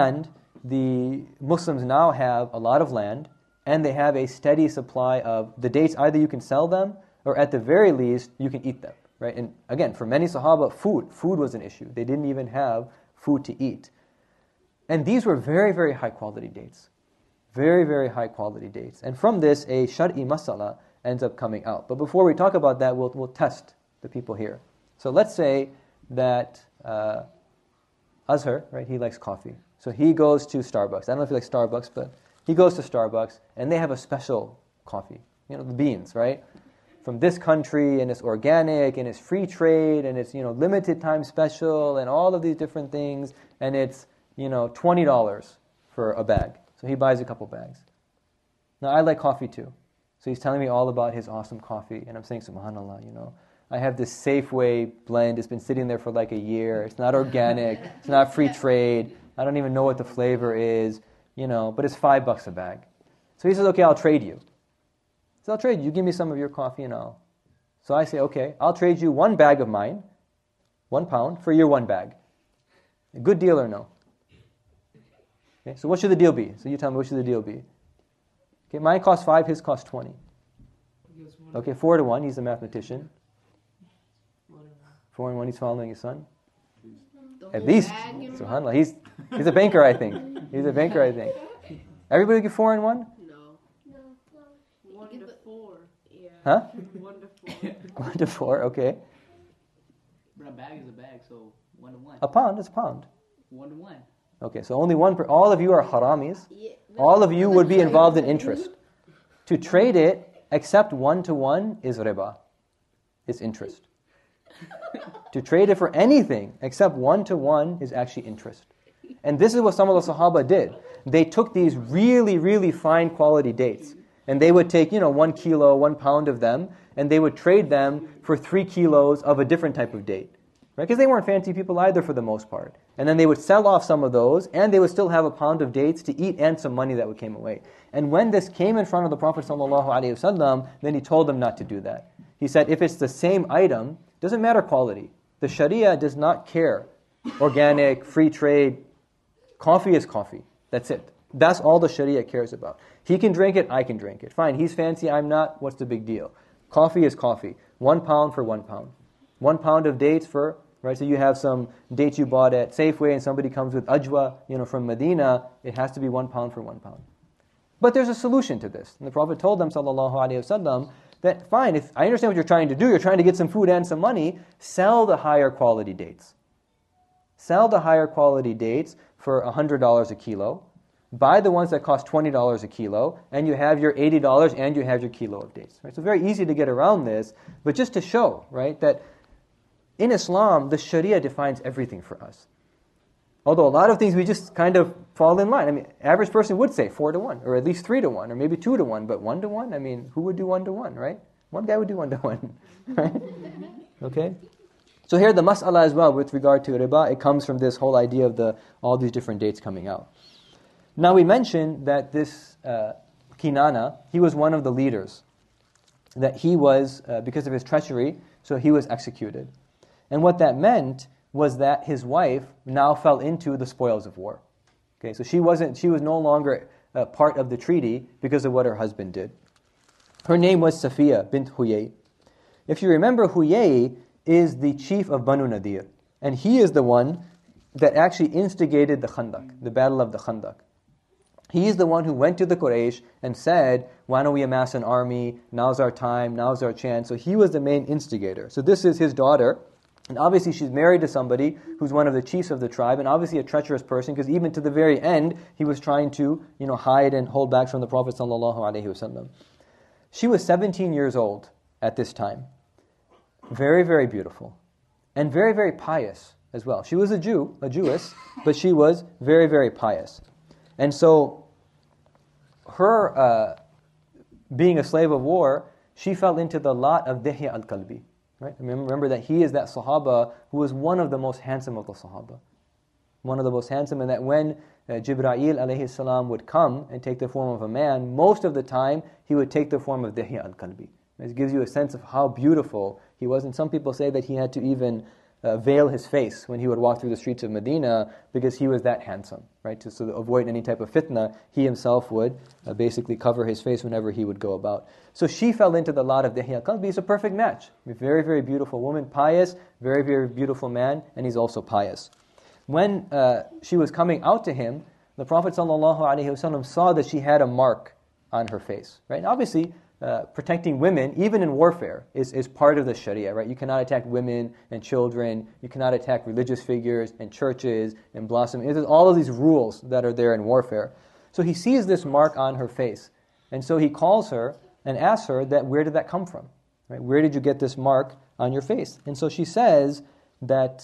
Speaker 1: the Muslims now have a lot of land, and they have a steady supply of the dates. Either you can sell them, or at the very least, you can eat them. Right? And again, for many Sahaba, food was an issue. They didn't even have food to eat. And these were very, very high quality dates. Very, very high quality dates. And from this, a shar'i masala ends up coming out. But before we talk about that, we'll test the people here. So let's say that Azhar, right, he likes coffee. So he goes to Starbucks. I don't know if he likes Starbucks, but he goes to Starbucks, and they have a special coffee. The beans, right? From this country, and it's organic, and it's free trade, and it's, limited time special, and all of these different things, and it's, $20 for a bag. So he buys a couple bags. Now, I like coffee too. So he's telling me all about his awesome coffee, and I'm saying, subhanAllah, I have this Safeway blend. It's been sitting there for like a year. It's not organic. It's not free trade. I don't even know what the flavor is, but it's $5 a bag. So he says, okay, I'll trade you. So I'll trade you. You give me some of your coffee and all. So I say, okay, I'll trade you 1 bag of mine, 1 pound, for your 1 bag. A good deal or no? Okay, so what should the deal be? So you tell me, what should the deal be? Okay, mine costs 5, his costs 20. Okay, 4 to 1, he's a mathematician. 4 and 1, he's following his son. At least, subhanAllah, he's a banker, I think. He's a banker, I think. Everybody get 4 and 1? Huh?
Speaker 2: 1 to 4.
Speaker 1: 1 to 4, okay.
Speaker 2: But a bag is a bag, so 1 to 1.
Speaker 1: A pound is a pound.
Speaker 2: 1 to 1.
Speaker 1: Okay, so only one all of you are haramis. All of you would be involved in interest. To trade it, except 1 to 1 is riba. It's interest. To trade it for anything, except 1 to 1 is actually interest. And this is what some of the Sahaba did. They took these really, really fine quality dates, and they would take, 1 kilo, 1 pound of them, and they would trade them for 3 kilos of a different type of date. Right? Because they weren't fancy people either for the most part. And then they would sell off some of those, and they would still have a pound of dates to eat and some money that would came away. And when this came in front of the Prophet ﷺ, then he told them not to do that. He said, if it's the same item, doesn't matter quality. The Sharia does not care. Organic, free trade, coffee is coffee. That's it. That's all the Sharia cares about. He can drink it, I can drink it. Fine, he's fancy, I'm not, what's the big deal? Coffee is coffee. 1 pound for 1 pound. 1 pound of dates for, right, so you have some dates you bought at Safeway and somebody comes with ajwa, from Medina, it has to be 1 pound for 1 pound. But there's a solution to this. And the Prophet told them, sallallahu alaihi wasallam, that fine, if I understand what you're trying to do, you're trying to get some food and some money, sell the higher quality dates. Sell the higher quality dates for $100 a kilo. Buy the ones that cost $20 a kilo, and you have your $80 and you have your kilo of dates. Right? So very easy to get around this, but just to show, right, that in Islam, the Sharia defines everything for us. Although a lot of things we just kind of fall in line. I mean, average person would say 4 to 1, or at least 3 to 1, or maybe 2 to 1, but 1 to 1, I mean, who would do 1 to 1, right? One guy would do 1 to 1, right? Okay? So here the mas'ala as well with regard to riba, it comes from this whole idea of all these different dates coming out. Now we mentioned that this Kinana, he was one of the leaders. That he was, because of his treachery, so he was executed. And what that meant was that his wife now fell into the spoils of war. Okay, so she was no longer part of the treaty because of what her husband did. Her name was Safiya bint Huyay. If you remember, Huyay is the chief of Banu Nadir. And he is the one that actually instigated the Khandaq, the battle of the Khandaq. He is the one who went to the Quraysh and said, why don't we amass an army? Now's our time, now's our chance. So he was the main instigator. So this is his daughter. And obviously she's married to somebody who's one of the chiefs of the tribe, and obviously a treacherous person, because even to the very end, he was trying to, hide and hold back from the Prophet ﷺ. She was 17 years old at this time. Very, very beautiful. And very, very pious as well. She was a Jewess, but she was very, very pious. And so, her being a slave of war, she fell into the lot of Dihya al-Kalbi. Right? Remember that he is that Sahaba who was one of the most handsome of the Sahaba. One of the most handsome, and that when Jibreel alayhi salam would come and take the form of a man, most of the time he would take the form of Dihya al-Kalbi. This gives you a sense of how beautiful he was. And some people say that he had to even veil his face when he would walk through the streets of Medina because he was that handsome, right? So to avoid any type of fitna, he himself would basically cover his face whenever he would go about. So she fell into the lot of Dihya al-Kalbi. He's a perfect match. A very, very beautiful woman, pious, very, very beautiful man, and he's also pious. When she was coming out to him, the Prophet ﷺ saw that she had a mark on her face, right? And obviously, protecting women, even in warfare, is part of the Sharia, right? You cannot attack women and children. You cannot attack religious figures and churches and blossom. There's all of these rules that are there in warfare. So he sees this mark on her face. And so he calls her and asks her that where did that come from? Right? Where did you get this mark on your face? And so she says that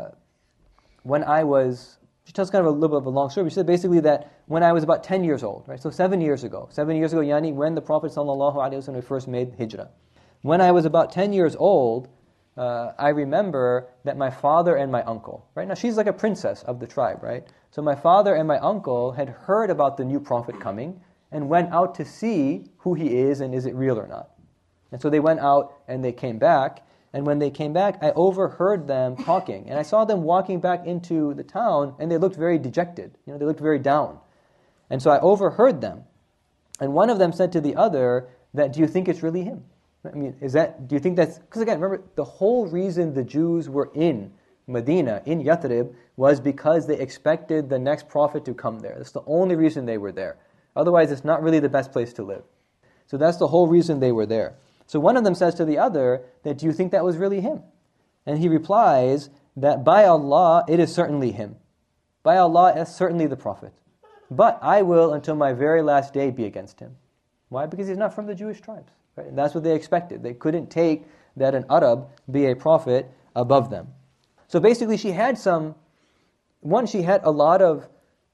Speaker 1: when I was... She tells kind of a little bit of a long story. She said basically that when I was about 10 years old, right? So 7 years ago. 7 years ago, yani, when the Prophet ﷺ first made hijrah. When I was about 10 years old, I remember that my father and my uncle, right? Now she's like a princess of the tribe, right? So my father and my uncle had heard about the new Prophet coming and went out to see who he is and is it real or not. And so they went out and they came back. And when they came back, I overheard them talking. And I saw them walking back into the town, and they looked very dejected. They looked very down. And so I overheard them. And one of them said to the other, that, do you think it's really him? I mean, do you think that's... Because again, remember, the whole reason the Jews were in Medina, in Yathrib, was because they expected the next prophet to come there. That's the only reason they were there. Otherwise, it's not really the best place to live. So that's the whole reason they were there. So one of them says to the other, that do you think that was really him? And he replies that by Allah, it is certainly him. By Allah, it's certainly the Prophet. But I will, until my very last day, be against him. Why? Because he's not from the Jewish tribes. Right? And that's what they expected. They couldn't take that an Arab be a prophet above them. So basically she had she had a lot of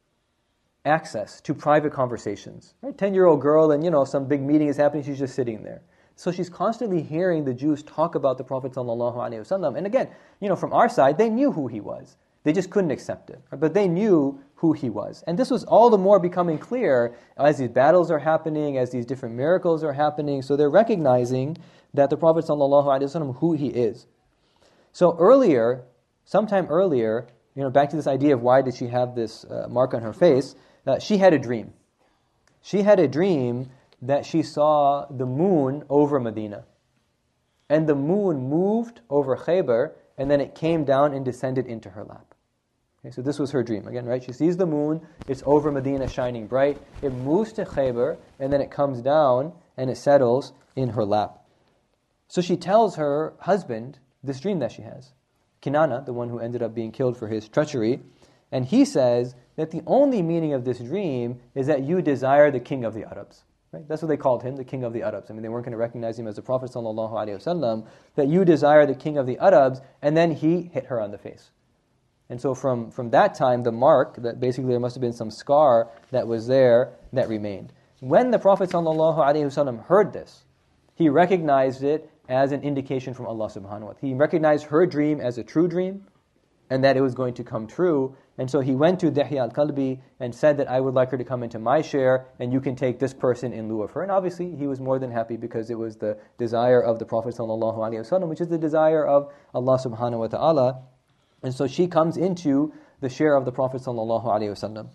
Speaker 1: access to private conversations. Right? 10-year-old girl and some big meeting is happening, she's just sitting there. So she's constantly hearing the Jews talk about the Prophet ﷺ. And again, from our side, they knew who he was. They just couldn't accept it. But they knew who he was. And this was all the more becoming clear as these battles are happening, as these different miracles are happening. So they're recognizing that the Prophet ﷺ, who he is. So sometime earlier, back to this idea of why did she have this mark on her face, she had a dream. She had a dream that she saw the moon over Medina. And the moon moved over Khaybar, and then it came down and descended into her lap. Okay, so this was her dream. Again, right? She sees the moon, it's over Medina shining bright, it moves to Khaybar, and then it comes down and it settles in her lap. So she tells her husband this dream that she has. Kinana, the one who ended up being killed for his treachery, and he says that the only meaning of this dream is that you desire the king of the Arabs. Right? That's what they called him, the king of the Arabs. I mean, they weren't going to recognize him as the Prophet ﷺ, that you desire the king of the Arabs, and then he hit her on the face. And so from that time, the mark, that basically there must have been some scar that was there that remained. When the Prophet ﷺ heard this, he recognized it as an indication from Allah subhanahu wa ta'ala. He recognized her dream as a true dream, and that it was going to come true. And so he went to Dihya al-Kalbi and said that I would like her to come into my share, and you can take this person in lieu of her. And obviously he was more than happy because it was the desire of the Prophet ﷺ, which is the desire of Allah subhanahu wa ta'ala. And so she comes into the share of the Prophet ﷺ.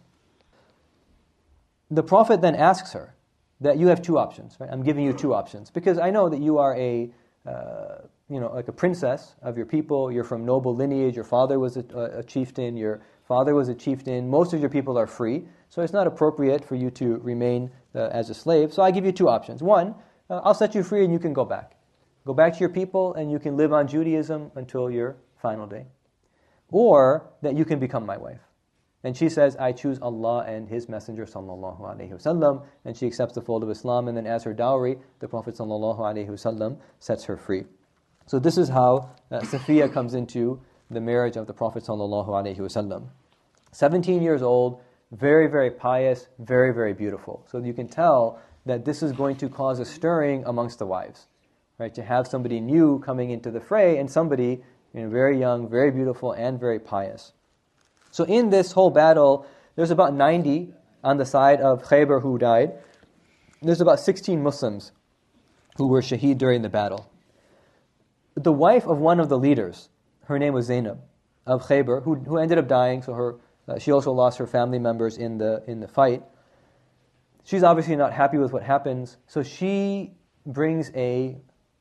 Speaker 1: The Prophet then asks her that you have two options. Right? I'm giving you two options because I know that you are like a princess of your people. You're from noble lineage. Your father was a chieftain. Your father was a chieftain. Most of your people are free. So it's not appropriate for you to remain as a slave. So I give you two options. One, I'll set you free and you can go back. Go back to your people and you can live on Judaism until your final day. Or that you can become my wife. And she says, I choose Allah and His Messenger sallallahu alaihi wasallam. And she accepts the fold of Islam. And then as her dowry, the Prophet sallallahu alaihi wasallam sets her free. So this is how Safiya comes into the marriage of the Prophet sallallahu alaihi wasallam. 17 years old, very, very pious, very, very beautiful. So you can tell that this is going to cause a stirring amongst the wives. Right? To have somebody new coming into the fray and somebody very young, very beautiful, and very pious. So in this whole battle, there's about 90 on the side of Khaybar who died. There's about 16 Muslims who were shaheed during the battle. The wife of one of the leaders her name was Zainab of Khaybar, who ended up dying. So she also lost her family members in the fight. She's obviously not happy with what happens, so she brings a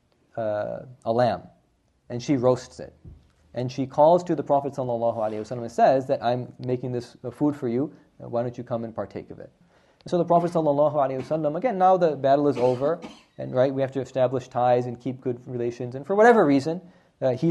Speaker 1: lamb, and she roasts it. And she calls to the Prophet ﷺ and says that I'm making this food for you, why don't you come and partake of it? So the Prophet ﷺ, again, now the battle is over, and right, we have to establish ties and keep good relations, and for whatever reason, he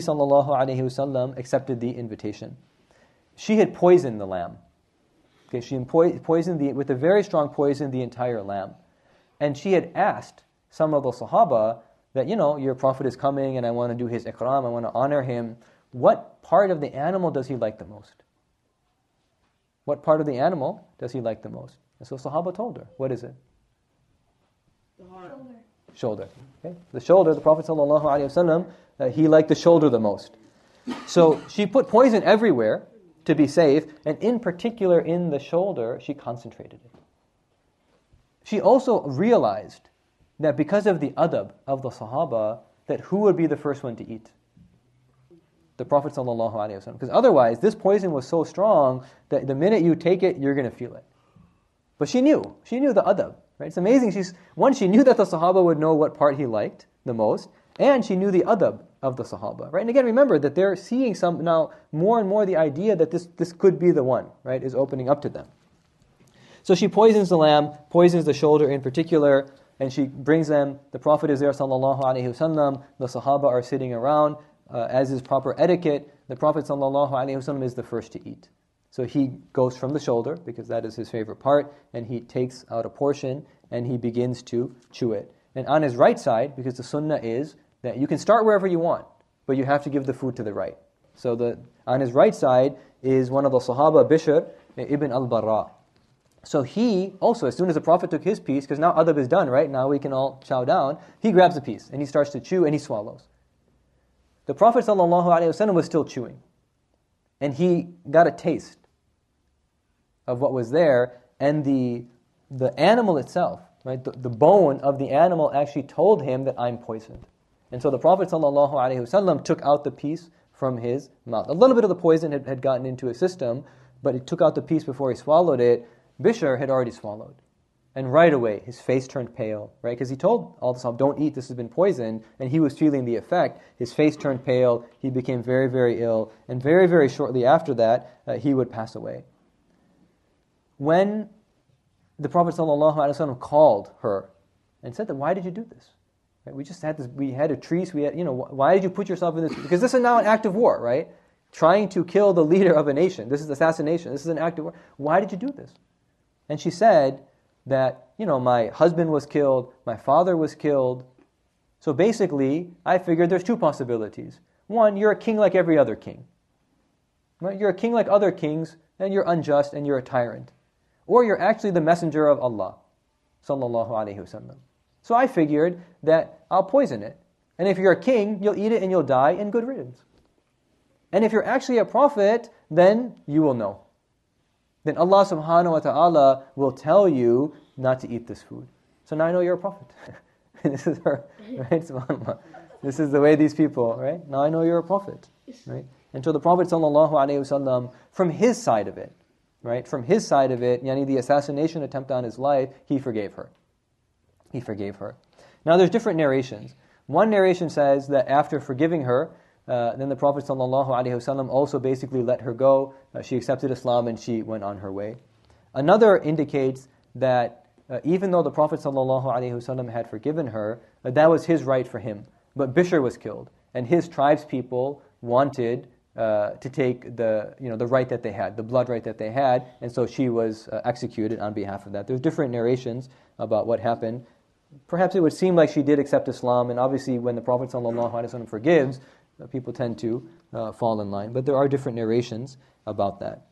Speaker 1: ﷺ accepted the invitation. She had poisoned the lamb. Okay, she poisoned with a very strong poison the entire lamb. And she had asked some of the Sahaba that, your Prophet is coming and I want to do his ikram, I want to honor him. What part of the animal does he like the most? What part of the animal does he like the most? And so Sahaba told her, what is it?
Speaker 3: The heart.
Speaker 1: Shoulder. Okay? The shoulder, the Prophet ﷺ, he liked the shoulder the most. So she put poison everywhere to be safe, and in particular in the shoulder, she concentrated it. She also realized that because of the adab of the Sahaba, that who would be the first one to eat? The Prophet ﷺ. Because otherwise, this poison was so strong that the minute you take it, you're going to feel it. But she knew the adab. Right? It's amazing. She knew that the Sahaba would know what part he liked the most, and she knew the adab of the Sahaba. Right? And again, remember that they're seeing now more and more the idea that this could be the one, right, is opening up to them. So she poisons the lamb, poisons the shoulder in particular, and she brings them. The Prophet is there, sallallahu alaihi wasallam. The Sahaba are sitting around, as is proper etiquette. The Prophet sallallahu alaihi wasallam is the first to eat. So he goes from the shoulder, because that is his favorite part, and he takes out a portion, and he begins to chew it. And on his right side, because the sunnah is that you can start wherever you want, but you have to give the food to the right. So on his right side is one of the Sahaba, Bishr ibn al-Barra. So he also, as soon as the Prophet took his piece, because now adab is done, right? Now we can all chow down. He grabs a piece, and he starts to chew, and he swallows. The Prophet ﷺ was still chewing. And he got a taste of what was there, and the animal itself, right? The bone of the animal actually told him that I'm poisoned. And so the Prophet ﷺ took out the piece from his mouth. A little bit of the poison had gotten into his system, but he took out the piece before he swallowed it. Bishr had already swallowed. And right away, his face turned pale, right? Because he told all the Sahaba, don't eat, this has been poisoned. And he was feeling the effect. His face turned pale. He became very, very ill. And very, very shortly after that, he would pass away. When the Prophet ﷺ called her and said that, why did you do this? Right? We just had this, we had a treat, why did you put yourself in this? Because this is now an act of war, right? Trying to kill the leader of a nation. This is assassination. This is an act of war. Why did you do this? And she said that, my husband was killed, my father was killed. So basically, I figured there's two possibilities. One, you're a king like every other king. Right? You're a king like other kings, and you're unjust, and you're a tyrant. Or you're actually the messenger of Allah, sallallahu alaihi wasallam. So I figured that I'll poison it. And if you're a king, you'll eat it and you'll die in good riddance. And if you're actually a prophet, then you will know. Then Allah subhanahu wa ta'ala will tell you not to eat this food. So now I know you're a prophet. This is her, right? SubhanAllah. This is the way these people, right? Now I know you're a prophet, right? And so the Prophet sallallahu alaihi wasallam, from his side of it, right? From his side of it, the assassination attempt on his life, he forgave her. He forgave her. Now there's different narrations. One narration says that after forgiving her, then the Prophet ﷺ also basically let her go. She accepted Islam and she went on her way. Another indicates that even though the Prophet ﷺ had forgiven her, that was his right for him. But Bishr was killed, and his tribespeople wanted to take the right that they had, the blood right that they had, and so she was executed on behalf of that. There's different narrations about what happened. Perhaps it would seem like she did accept Islam, and obviously when the Prophet ﷺ forgives, people tend to fall in line. But there are different narrations about that.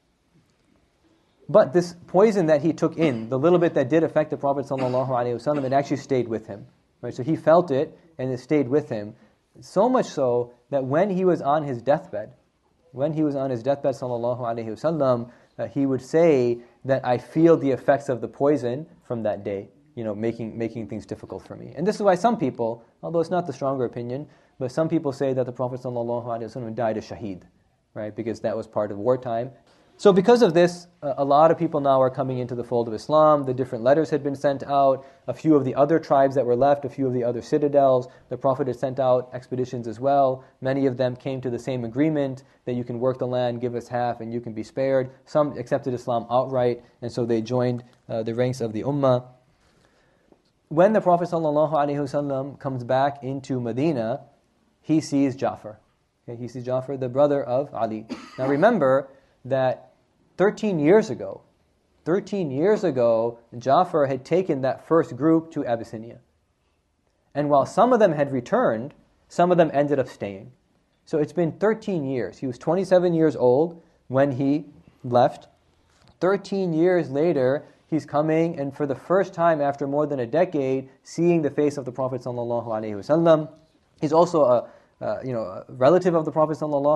Speaker 1: But this poison that he took in, the little bit that did affect the Prophet ﷺ, it actually stayed with him. Right? So he felt it, and it stayed with him. So much so that when he was on his deathbed, sallallahu alaihi wasallam, he would say that I feel the effects of the poison from that day. making things difficult for me. And this is why some people, although it's not the stronger opinion, but some people say that the Prophet ﷺ died a shaheed, right? Because that was part of wartime. So because of this, a lot of people now are coming into the fold of Islam. The different letters had been sent out. A few of the other tribes that were left, a few of the other citadels, the Prophet had sent out expeditions as well. Many of them came to the same agreement that you can work the land, give us half, and you can be spared. Some accepted Islam outright, and so they joined the ranks of the Ummah. When the Prophet ﷺ comes back into Medina, he sees Ja'far. Okay, he sees Ja'far, the brother of Ali. Now remember that 13 years ago, Ja'far had taken that first group to Abyssinia. And while some of them had returned, some of them ended up staying. So it's been 13 years. He was 27 years old when he left. 13 years later, he's coming, and for the first time after more than a decade, seeing the face of the Prophet ﷺ. He's also a relative of the Prophet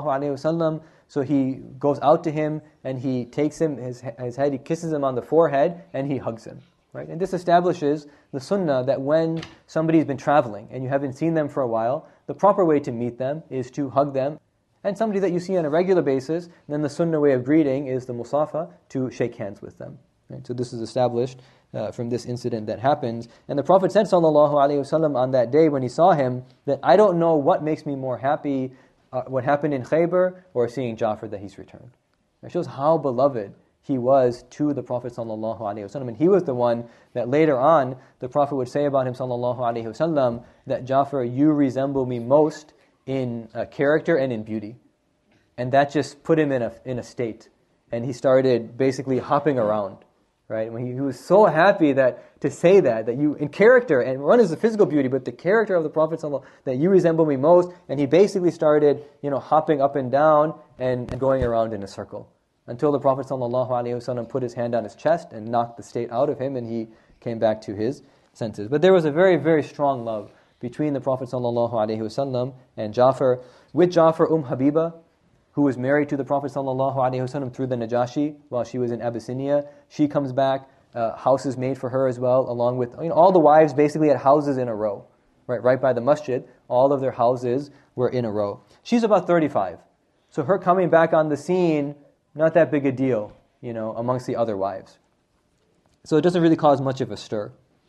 Speaker 1: ﷺ. So he goes out to him and he takes him his head, he kisses him on the forehead, and he hugs him. Right? And this establishes the sunnah that when somebody's been traveling and you haven't seen them for a while, the proper way to meet them is to hug them. And somebody that you see on a regular basis, then the sunnah way of greeting is the musafa, to shake hands with them. Right? So this is established from this incident that happens. And the Prophet said, ﷺ, on that day when he saw him, that I don't know what makes me more happy, what happened in Khaybar or seeing Ja'far that he's returned. It shows how beloved he was to the Prophet ﷺ. And he was the one that later on the Prophet would say about him ﷺ, that Ja'far, you resemble me most in character and in beauty. And that just put him in a state. And he started basically hopping around. Right? When he was so happy to say that you, in character, and one is the physical beauty, but the character of the Prophet ﷺ, that you resemble me most, and he basically started, hopping up and down and going around in a circle. Until the Prophet ﷺ put his hand on his chest and knocked the state out of him, and he came back to his senses. But there was a very, very strong love between the Prophet ﷺ and Ja'far. With Ja'far, Habiba, who was married to the Prophet ﷺ through the Najashi while she was in Abyssinia. She comes back, houses made for her as well, along with all the wives basically had houses in a row, right by the masjid. All of their houses were in a row. She's about 35. So her coming back on the scene, not that big a deal, amongst the other wives. So it doesn't really cause much of a stir.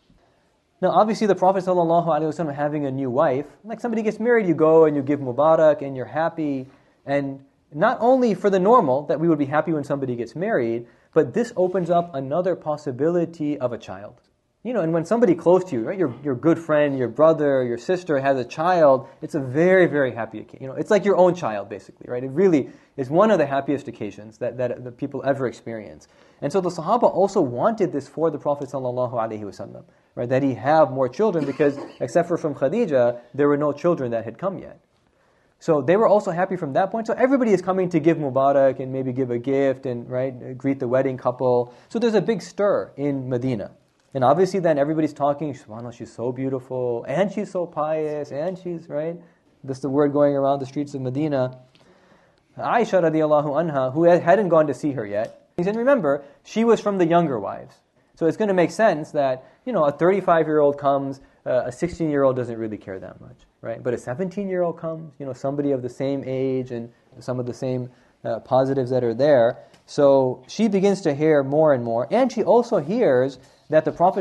Speaker 1: Now obviously the Prophet ﷺ having a new wife, like somebody gets married, you go and you give mubarak and you're happy, and not only for the normal, that we would be happy when somebody gets married, but this opens up another possibility of a child. And when somebody close to you, right, your good friend, your brother, your sister has a child, it's a very, very happy occasion. It's like your own child, basically, right? It really is one of the happiest occasions that people ever experience. And so the Sahaba also wanted this for the Prophet ﷺ, right? That he have more children, because except for from Khadija, there were no children that had come yet. So they were also happy from that point. So everybody is coming to give mubarak and maybe give a gift and greet the wedding couple. So there's a big stir in Medina. And obviously then everybody's talking, subhanAllah, she's so beautiful, and she's so pious, and she's, right? That's the word going around the streets of Medina. Aisha radiallahu anha, who hadn't gone to see her yet, he said, remember, she was from the younger wives. So it's going to make sense that, a 35-year-old comes, a 16-year-old doesn't really care that much, right? But a 17-year-old comes, somebody of the same age and some of the same positives that are there. So she begins to hear more and more, and she also hears that the Prophet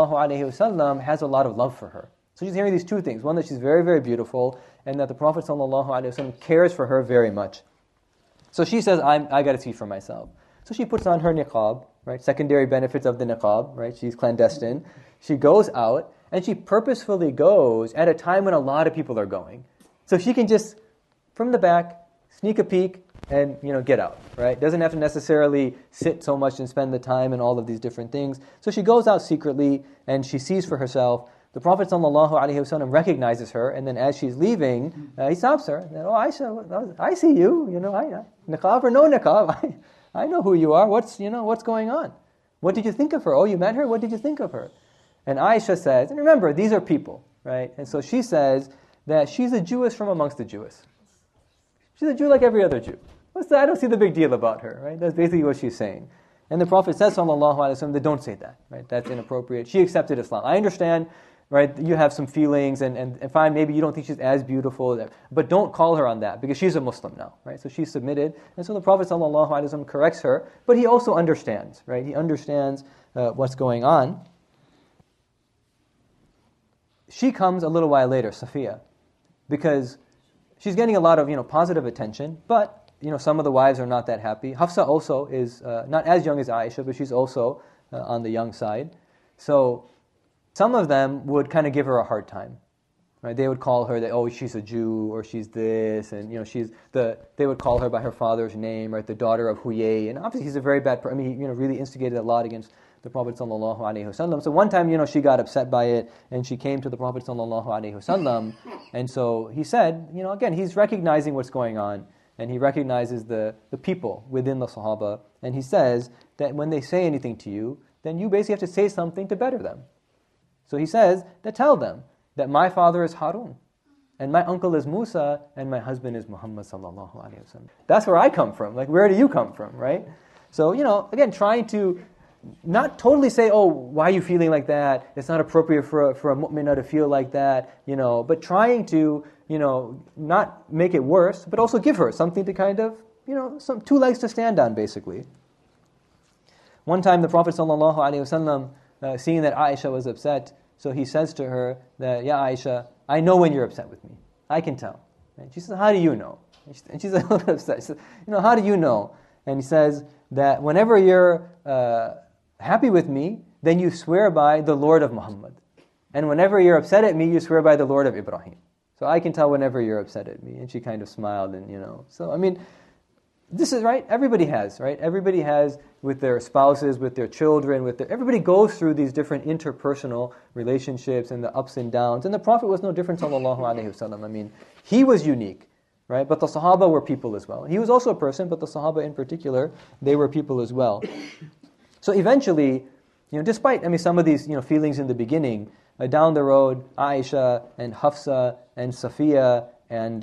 Speaker 1: ﷺ has a lot of love for her. So she's hearing these two things. One, that she's very, very beautiful, and that the Prophet ﷺ cares for her very much. So she says, I got to see for myself. So she puts on her niqab, right? Secondary benefits of the niqab, right? She's clandestine. She goes out, and she purposefully goes at a time when a lot of people are going. So she can just, from the back, sneak a peek and, get out, right? Doesn't have to necessarily sit so much and spend the time and all of these different things. So she goes out secretly, and she sees for herself. The Prophet ﷺ recognizes her, and then as she's leaving, he stops her. Oh, Aisha, I see you. Niqab or no niqab, I know who you are. What's going on? What did you think of her? Oh, you met her? What did you think of her? And Aisha says, and remember, these are people, right? And so she says that she's a Jewess from amongst the Jews. She's a Jew like every other Jew. I don't see the big deal about her, right? That's basically what she's saying. And the Prophet says, sallallahu alaihi wasallam, that don't say that, right? That's inappropriate. She accepted Islam. I understand, right? You have some feelings, and fine, maybe you don't think she's as beautiful, but don't call her on that, because she's a Muslim now, right? So she's submitted, and so the Prophet sallallahu alaihi wasallam corrects her, but he also understands, right? He understands what's going on. She comes a little while later, Safiya, because she's getting a lot of positive attention, but some of the wives are not that happy. Hafsa also is not as young as Aisha, but she's also on the young side. So some of them would kind of give her a hard time, right? They would call her that, oh, she's a Jew, or she's this, and they would call her by her father's name, right? The daughter of Huyay, and obviously he's a very bad person. I mean, he really instigated a lot against the Prophet sallallahu alaihi wasallam. So one time, she got upset by it, and she came to the Prophet sallallahu alaihi wasallam, and so he said, again, he's recognizing what's going on, and he recognizes the people within the Sahaba, and he says that when they say anything to you, then you basically have to say something to better them. So he says that tell them that my father is Harun, and my uncle is Musa, and my husband is Muhammad sallallahu alaihi wasallam. That's where I come from. Like, where do you come from, right? So, again, trying to not totally say, oh, why are you feeling like that? It's not appropriate for a mu'minah to feel like that, but trying to, not make it worse, but also give her something to kind of, some two legs to stand on, basically. One time the Prophet sallallahu alaihi wasallam, seeing that Aisha was upset, so he says to her that, Ya Aisha, I know when you're upset with me. I can tell. And she says, how do you know? And she's a little bit upset. She says, how do you know? And he says that whenever you're happy with me, then you swear by the Lord of Muhammad. And whenever you're upset at me, you swear by the Lord of Ibrahim. So I can tell whenever you're upset at me. And she kind of smiled, and So, I mean, this is right. Everybody has, right? Everybody has, with their spouses, with their children, everybody goes through these different interpersonal relationships and the ups and downs. And the Prophet was no different, sallallahu alaihi wasallam. I mean, he was unique, right? But the Sahaba were people as well. He was also a person, but the Sahaba in particular, they were people as well. So eventually, despite some of these feelings in the beginning, down the road, Aisha and Hafsa and Safiya and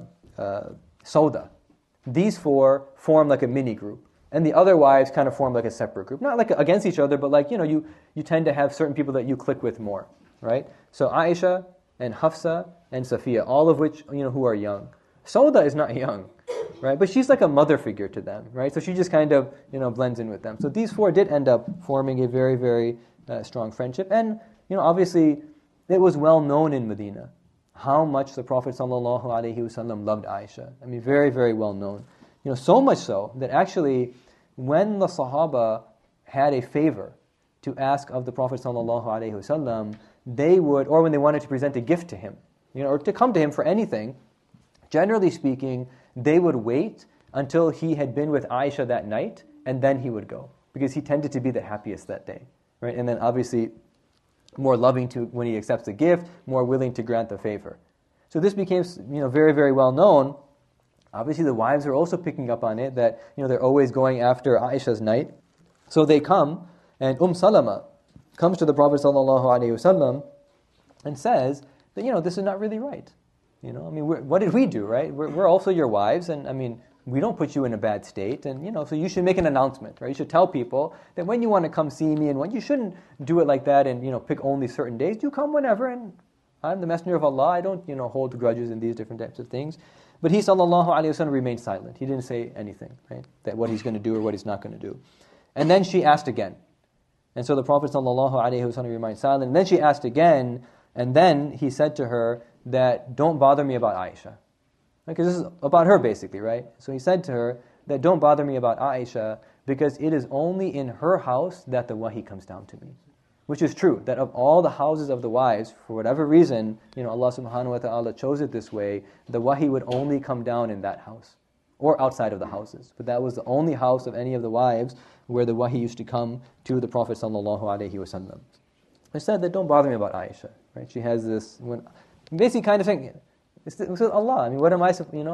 Speaker 1: Sauda, these four form like a mini group, and the other wives kind of form like a separate group, not like against each other, but like you tend to have certain people that you click with more, right? So Aisha and Hafsa and Safiya, all of which who are young. Sauda is not young, right? But she's like a mother figure to them, right? So she just kind of, blends in with them. So these four did end up forming a very, very strong friendship. And, obviously, it was well known in Medina how much the Prophet ﷺ loved Aisha. I mean, very, very well known. So much so that actually, when the Sahaba had a favor to ask of the Prophet ﷺ, they would, or when they wanted to present a gift to him, or to come to him for anything, generally speaking, they would wait until he had been with Aisha that night, and then he would go, because he tended to be the happiest that day, right? And then obviously more loving to when he accepts the gift, more willing to grant the favor. So this became very, very well known. Obviously the wives are also picking up on it, that they're always going after Aisha's night. So they come, and Salama comes to the Prophet ﷺ and says that this is not really right. What did we do, right? We're also your wives, and we don't put you in a bad state, and so you should make an announcement, right? You should tell people that when you want to come see me, and when you shouldn't do it like that, and pick only certain days. You come whenever, and I'm the messenger of Allah. I don't hold grudges in these different types of things. But he sallallahu alaihi wasallam remained silent. He didn't say anything, right? That what he's going to do or what he's not going to do. And then she asked again, and so the Prophet sallallahu alaihi wasallam remained silent. And then she asked again, and then he said to her that don't bother me about Aisha. Because this is about her basically, right? So he said to her that don't bother me about Aisha, because it is only in her house that the wahi comes down to me. Which is true, that of all the houses of the wives, for whatever reason, Allah subhanahu wa ta'ala chose it this way, the wahi would only come down in that house, or outside of the houses. But that was the only house of any of the wives where the wahi used to come to the Prophet sallallahu alaihi wasallam. He said that don't bother me about Aisha, right? She has this, basically kind of saying, it's with Allah. What am I,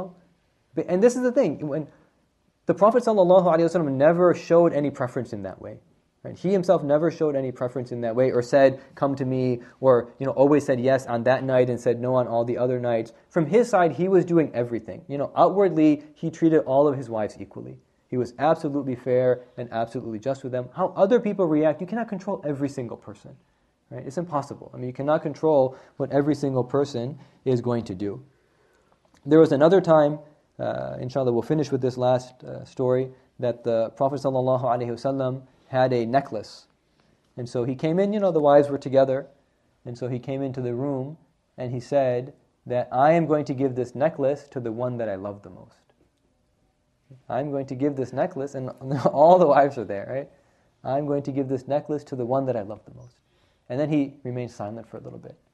Speaker 1: And this is the thing, when the Prophet ﷺ never showed any preference in that way. Right? He himself never showed any preference in that way, or said, come to me, or always said yes on that night and said no on all the other nights. From his side, he was doing everything. Outwardly, he treated all of his wives equally. He was absolutely fair and absolutely just with them. How other people react, you cannot control every single person. Right? It's impossible. I mean, you cannot control what every single person is going to do. There was another time, inshallah we'll finish with this last story, that the Prophet ﷺ had a necklace. And so he came in, the wives were together, and so he came into the room and he said that I am going to give this necklace to the one that I love the most. I'm going to give this necklace, and all the wives are there, right? I'm going to give this necklace to the one that I love the most. And then he remained silent for a little bit.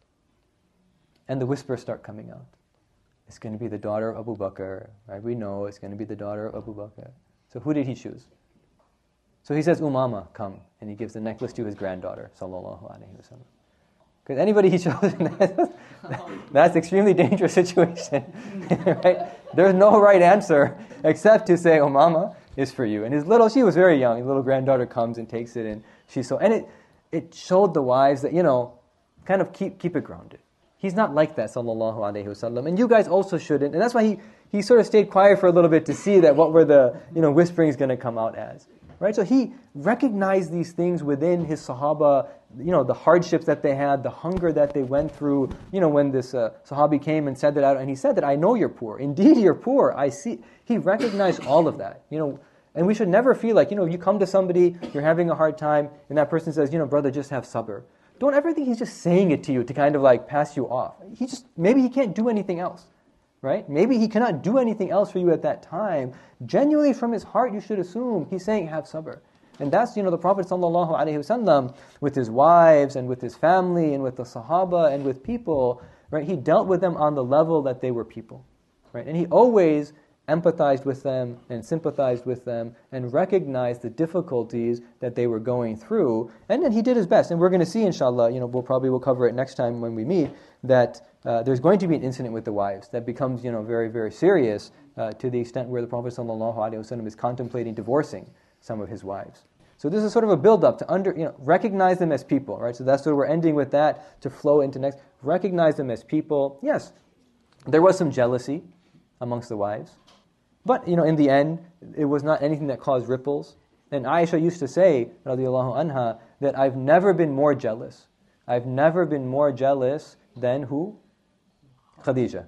Speaker 1: And the whispers start coming out. It's going to be the daughter of Abu Bakr, right? We know it's going to be the daughter of Abu Bakr. So who did he choose? So he says, Umama, come. And he gives the necklace to his granddaughter, sallallahu alaihi wasallam. Because anybody he chose, that's an extremely dangerous situation. Right? There's no right answer except to say, Umama is for you. And she was very young, his little granddaughter comes and takes it, and it showed the wives that, kind of keep it grounded. He's not like that, sallallahu alaihi wasallam. And you guys also shouldn't. And that's why he sort of stayed quiet for a little bit to see that what were the, whisperings going to come out as. Right? So he recognized these things within his Sahaba, the hardships that they had, the hunger that they went through. When this Sahabi came and said that, and he said that, I know you're poor. Indeed, you're poor. I see. He recognized all of that. And we should never feel like, you come to somebody, you're having a hard time, and that person says, brother, just have sabr. Don't ever think he's just saying it to you to kind of like pass you off. Maybe he can't do anything else. Right? Maybe he cannot do anything else for you at that time. Genuinely from his heart, you should assume he's saying, have sabr. And that's, the Prophet ﷺ, with his wives and with his family and with the Sahaba and with people, right? He dealt with them on the level that they were people. Right? And he always empathized with them and sympathized with them and recognized the difficulties that they were going through. And then he did his best. And we're going to see, inshallah, we'll cover it next time when we meet, that there's going to be an incident with the wives that becomes, very, very serious to the extent where the Prophet ﷺ is contemplating divorcing some of his wives. So this is sort of a build-up to recognize them as people, right? So that's what we're ending with that to flow into next. Recognize them as people. Yes, there was some jealousy amongst the wives. But, in the end, it was not anything that caused ripples. And Aisha used to say, radiallahu anha, that I've never been more jealous. I've never been more jealous than who? Khadija.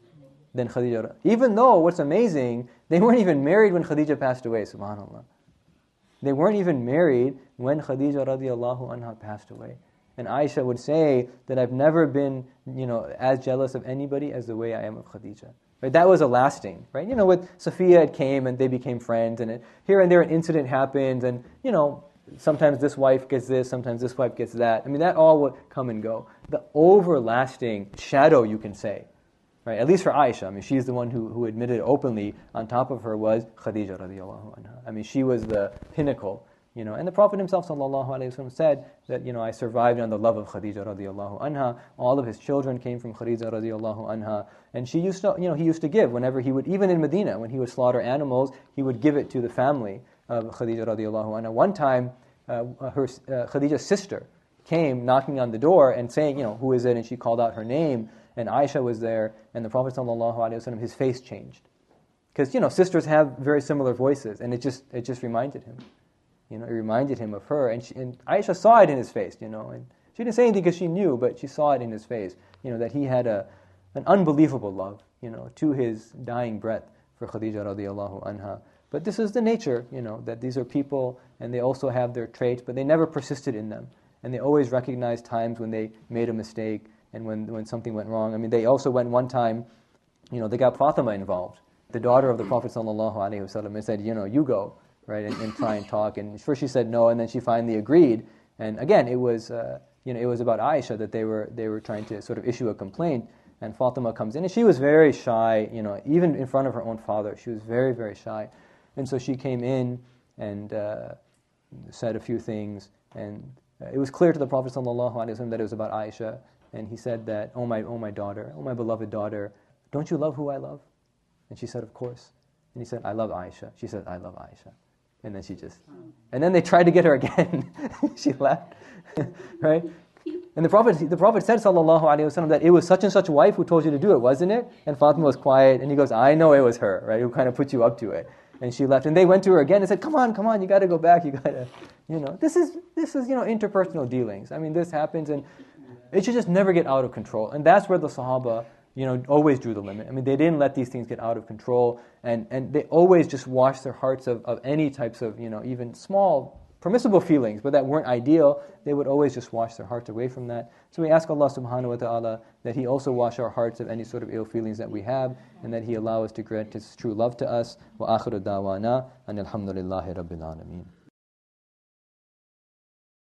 Speaker 1: Than Khadija. Even though, what's amazing, they weren't even married when Khadija passed away, subhanAllah. They weren't even married when Khadija radiallahu anha passed away. And Aisha would say that I've never been, as jealous of anybody as the way I am of Khadija. Right? That was a lasting, right? With Safiya, it came and they became friends, and here and there an incident happened, and sometimes this wife gets this, sometimes this wife gets that. I mean, that all would come and go. The overlasting shadow, you can say, right? At least for Aisha, I mean, she's the one who admitted openly. On top of her was Khadija radiallahu anha. I mean, she was the pinnacle. And the Prophet himself, sallallahu alaihi wasallam, said that, I survived on the love of Khadija radiallahu anha. All of his children came from Khadija radiallahu anha. And she used to, he used to give whenever he would, even in Medina, when he would slaughter animals, he would give it to the family of Khadija radiallahu anha. One time, Khadija's sister came knocking on the door and saying, who is it? And she called out her name, and Aisha was there, and the Prophet sallallahu alaihi wasallam, his face changed. Because, sisters have very similar voices, and it just reminded him. It reminded him of her, and Aisha saw it in his face, and she didn't say anything because she knew, but she saw it in his face, that he had an unbelievable love, to his dying breath for Khadija radiallahu anha. But this is the nature, that these are people, and they also have their traits, but they never persisted in them, and they always recognized times when they made a mistake and when something went wrong. I mean, they also went one time, they got Fatima involved, the daughter of the Prophet sallallahu alaihi wasallam, and said, you go. Right, and try and talk. And first she said no, and then she finally agreed. And again, it was about Aisha that they were trying to sort of issue a complaint. And Fatima comes in, and she was very shy. Even in front of her own father, she was very, very shy. And so she came in and said a few things, and it was clear to the Prophet ﷺ that it was about Aisha. And he said that, oh my daughter, oh my beloved daughter, don't you love who I love? And she said, of course. And he said, I love Aisha. She said, I love Aisha. And then and then they tried to get her again. She left, right? And the Prophet said, sallallahu alaihi wasallam, that it was such and such wife who told you to do it, wasn't it? And Fatima was quiet, and he goes, I know it was her, right? Who kind of put you up to it. and she left. And they went to her again and said, come on, you got to go back. You got to, this is interpersonal dealings. I mean, this happens, and it should just never get out of control. And that's where the Sahaba, always drew the limit. I mean, they didn't let these things get out of control, and they always just washed their hearts of any types of, even small permissible feelings, but that weren't ideal. They would always just wash their hearts away from that. So we ask Allah subhanahu wa ta'ala that He also wash our hearts of any sort of ill feelings that we have, and that He allow us to grant His true love to us. Wa akhiru da'wana and alhamdulillahi rabbil alameen.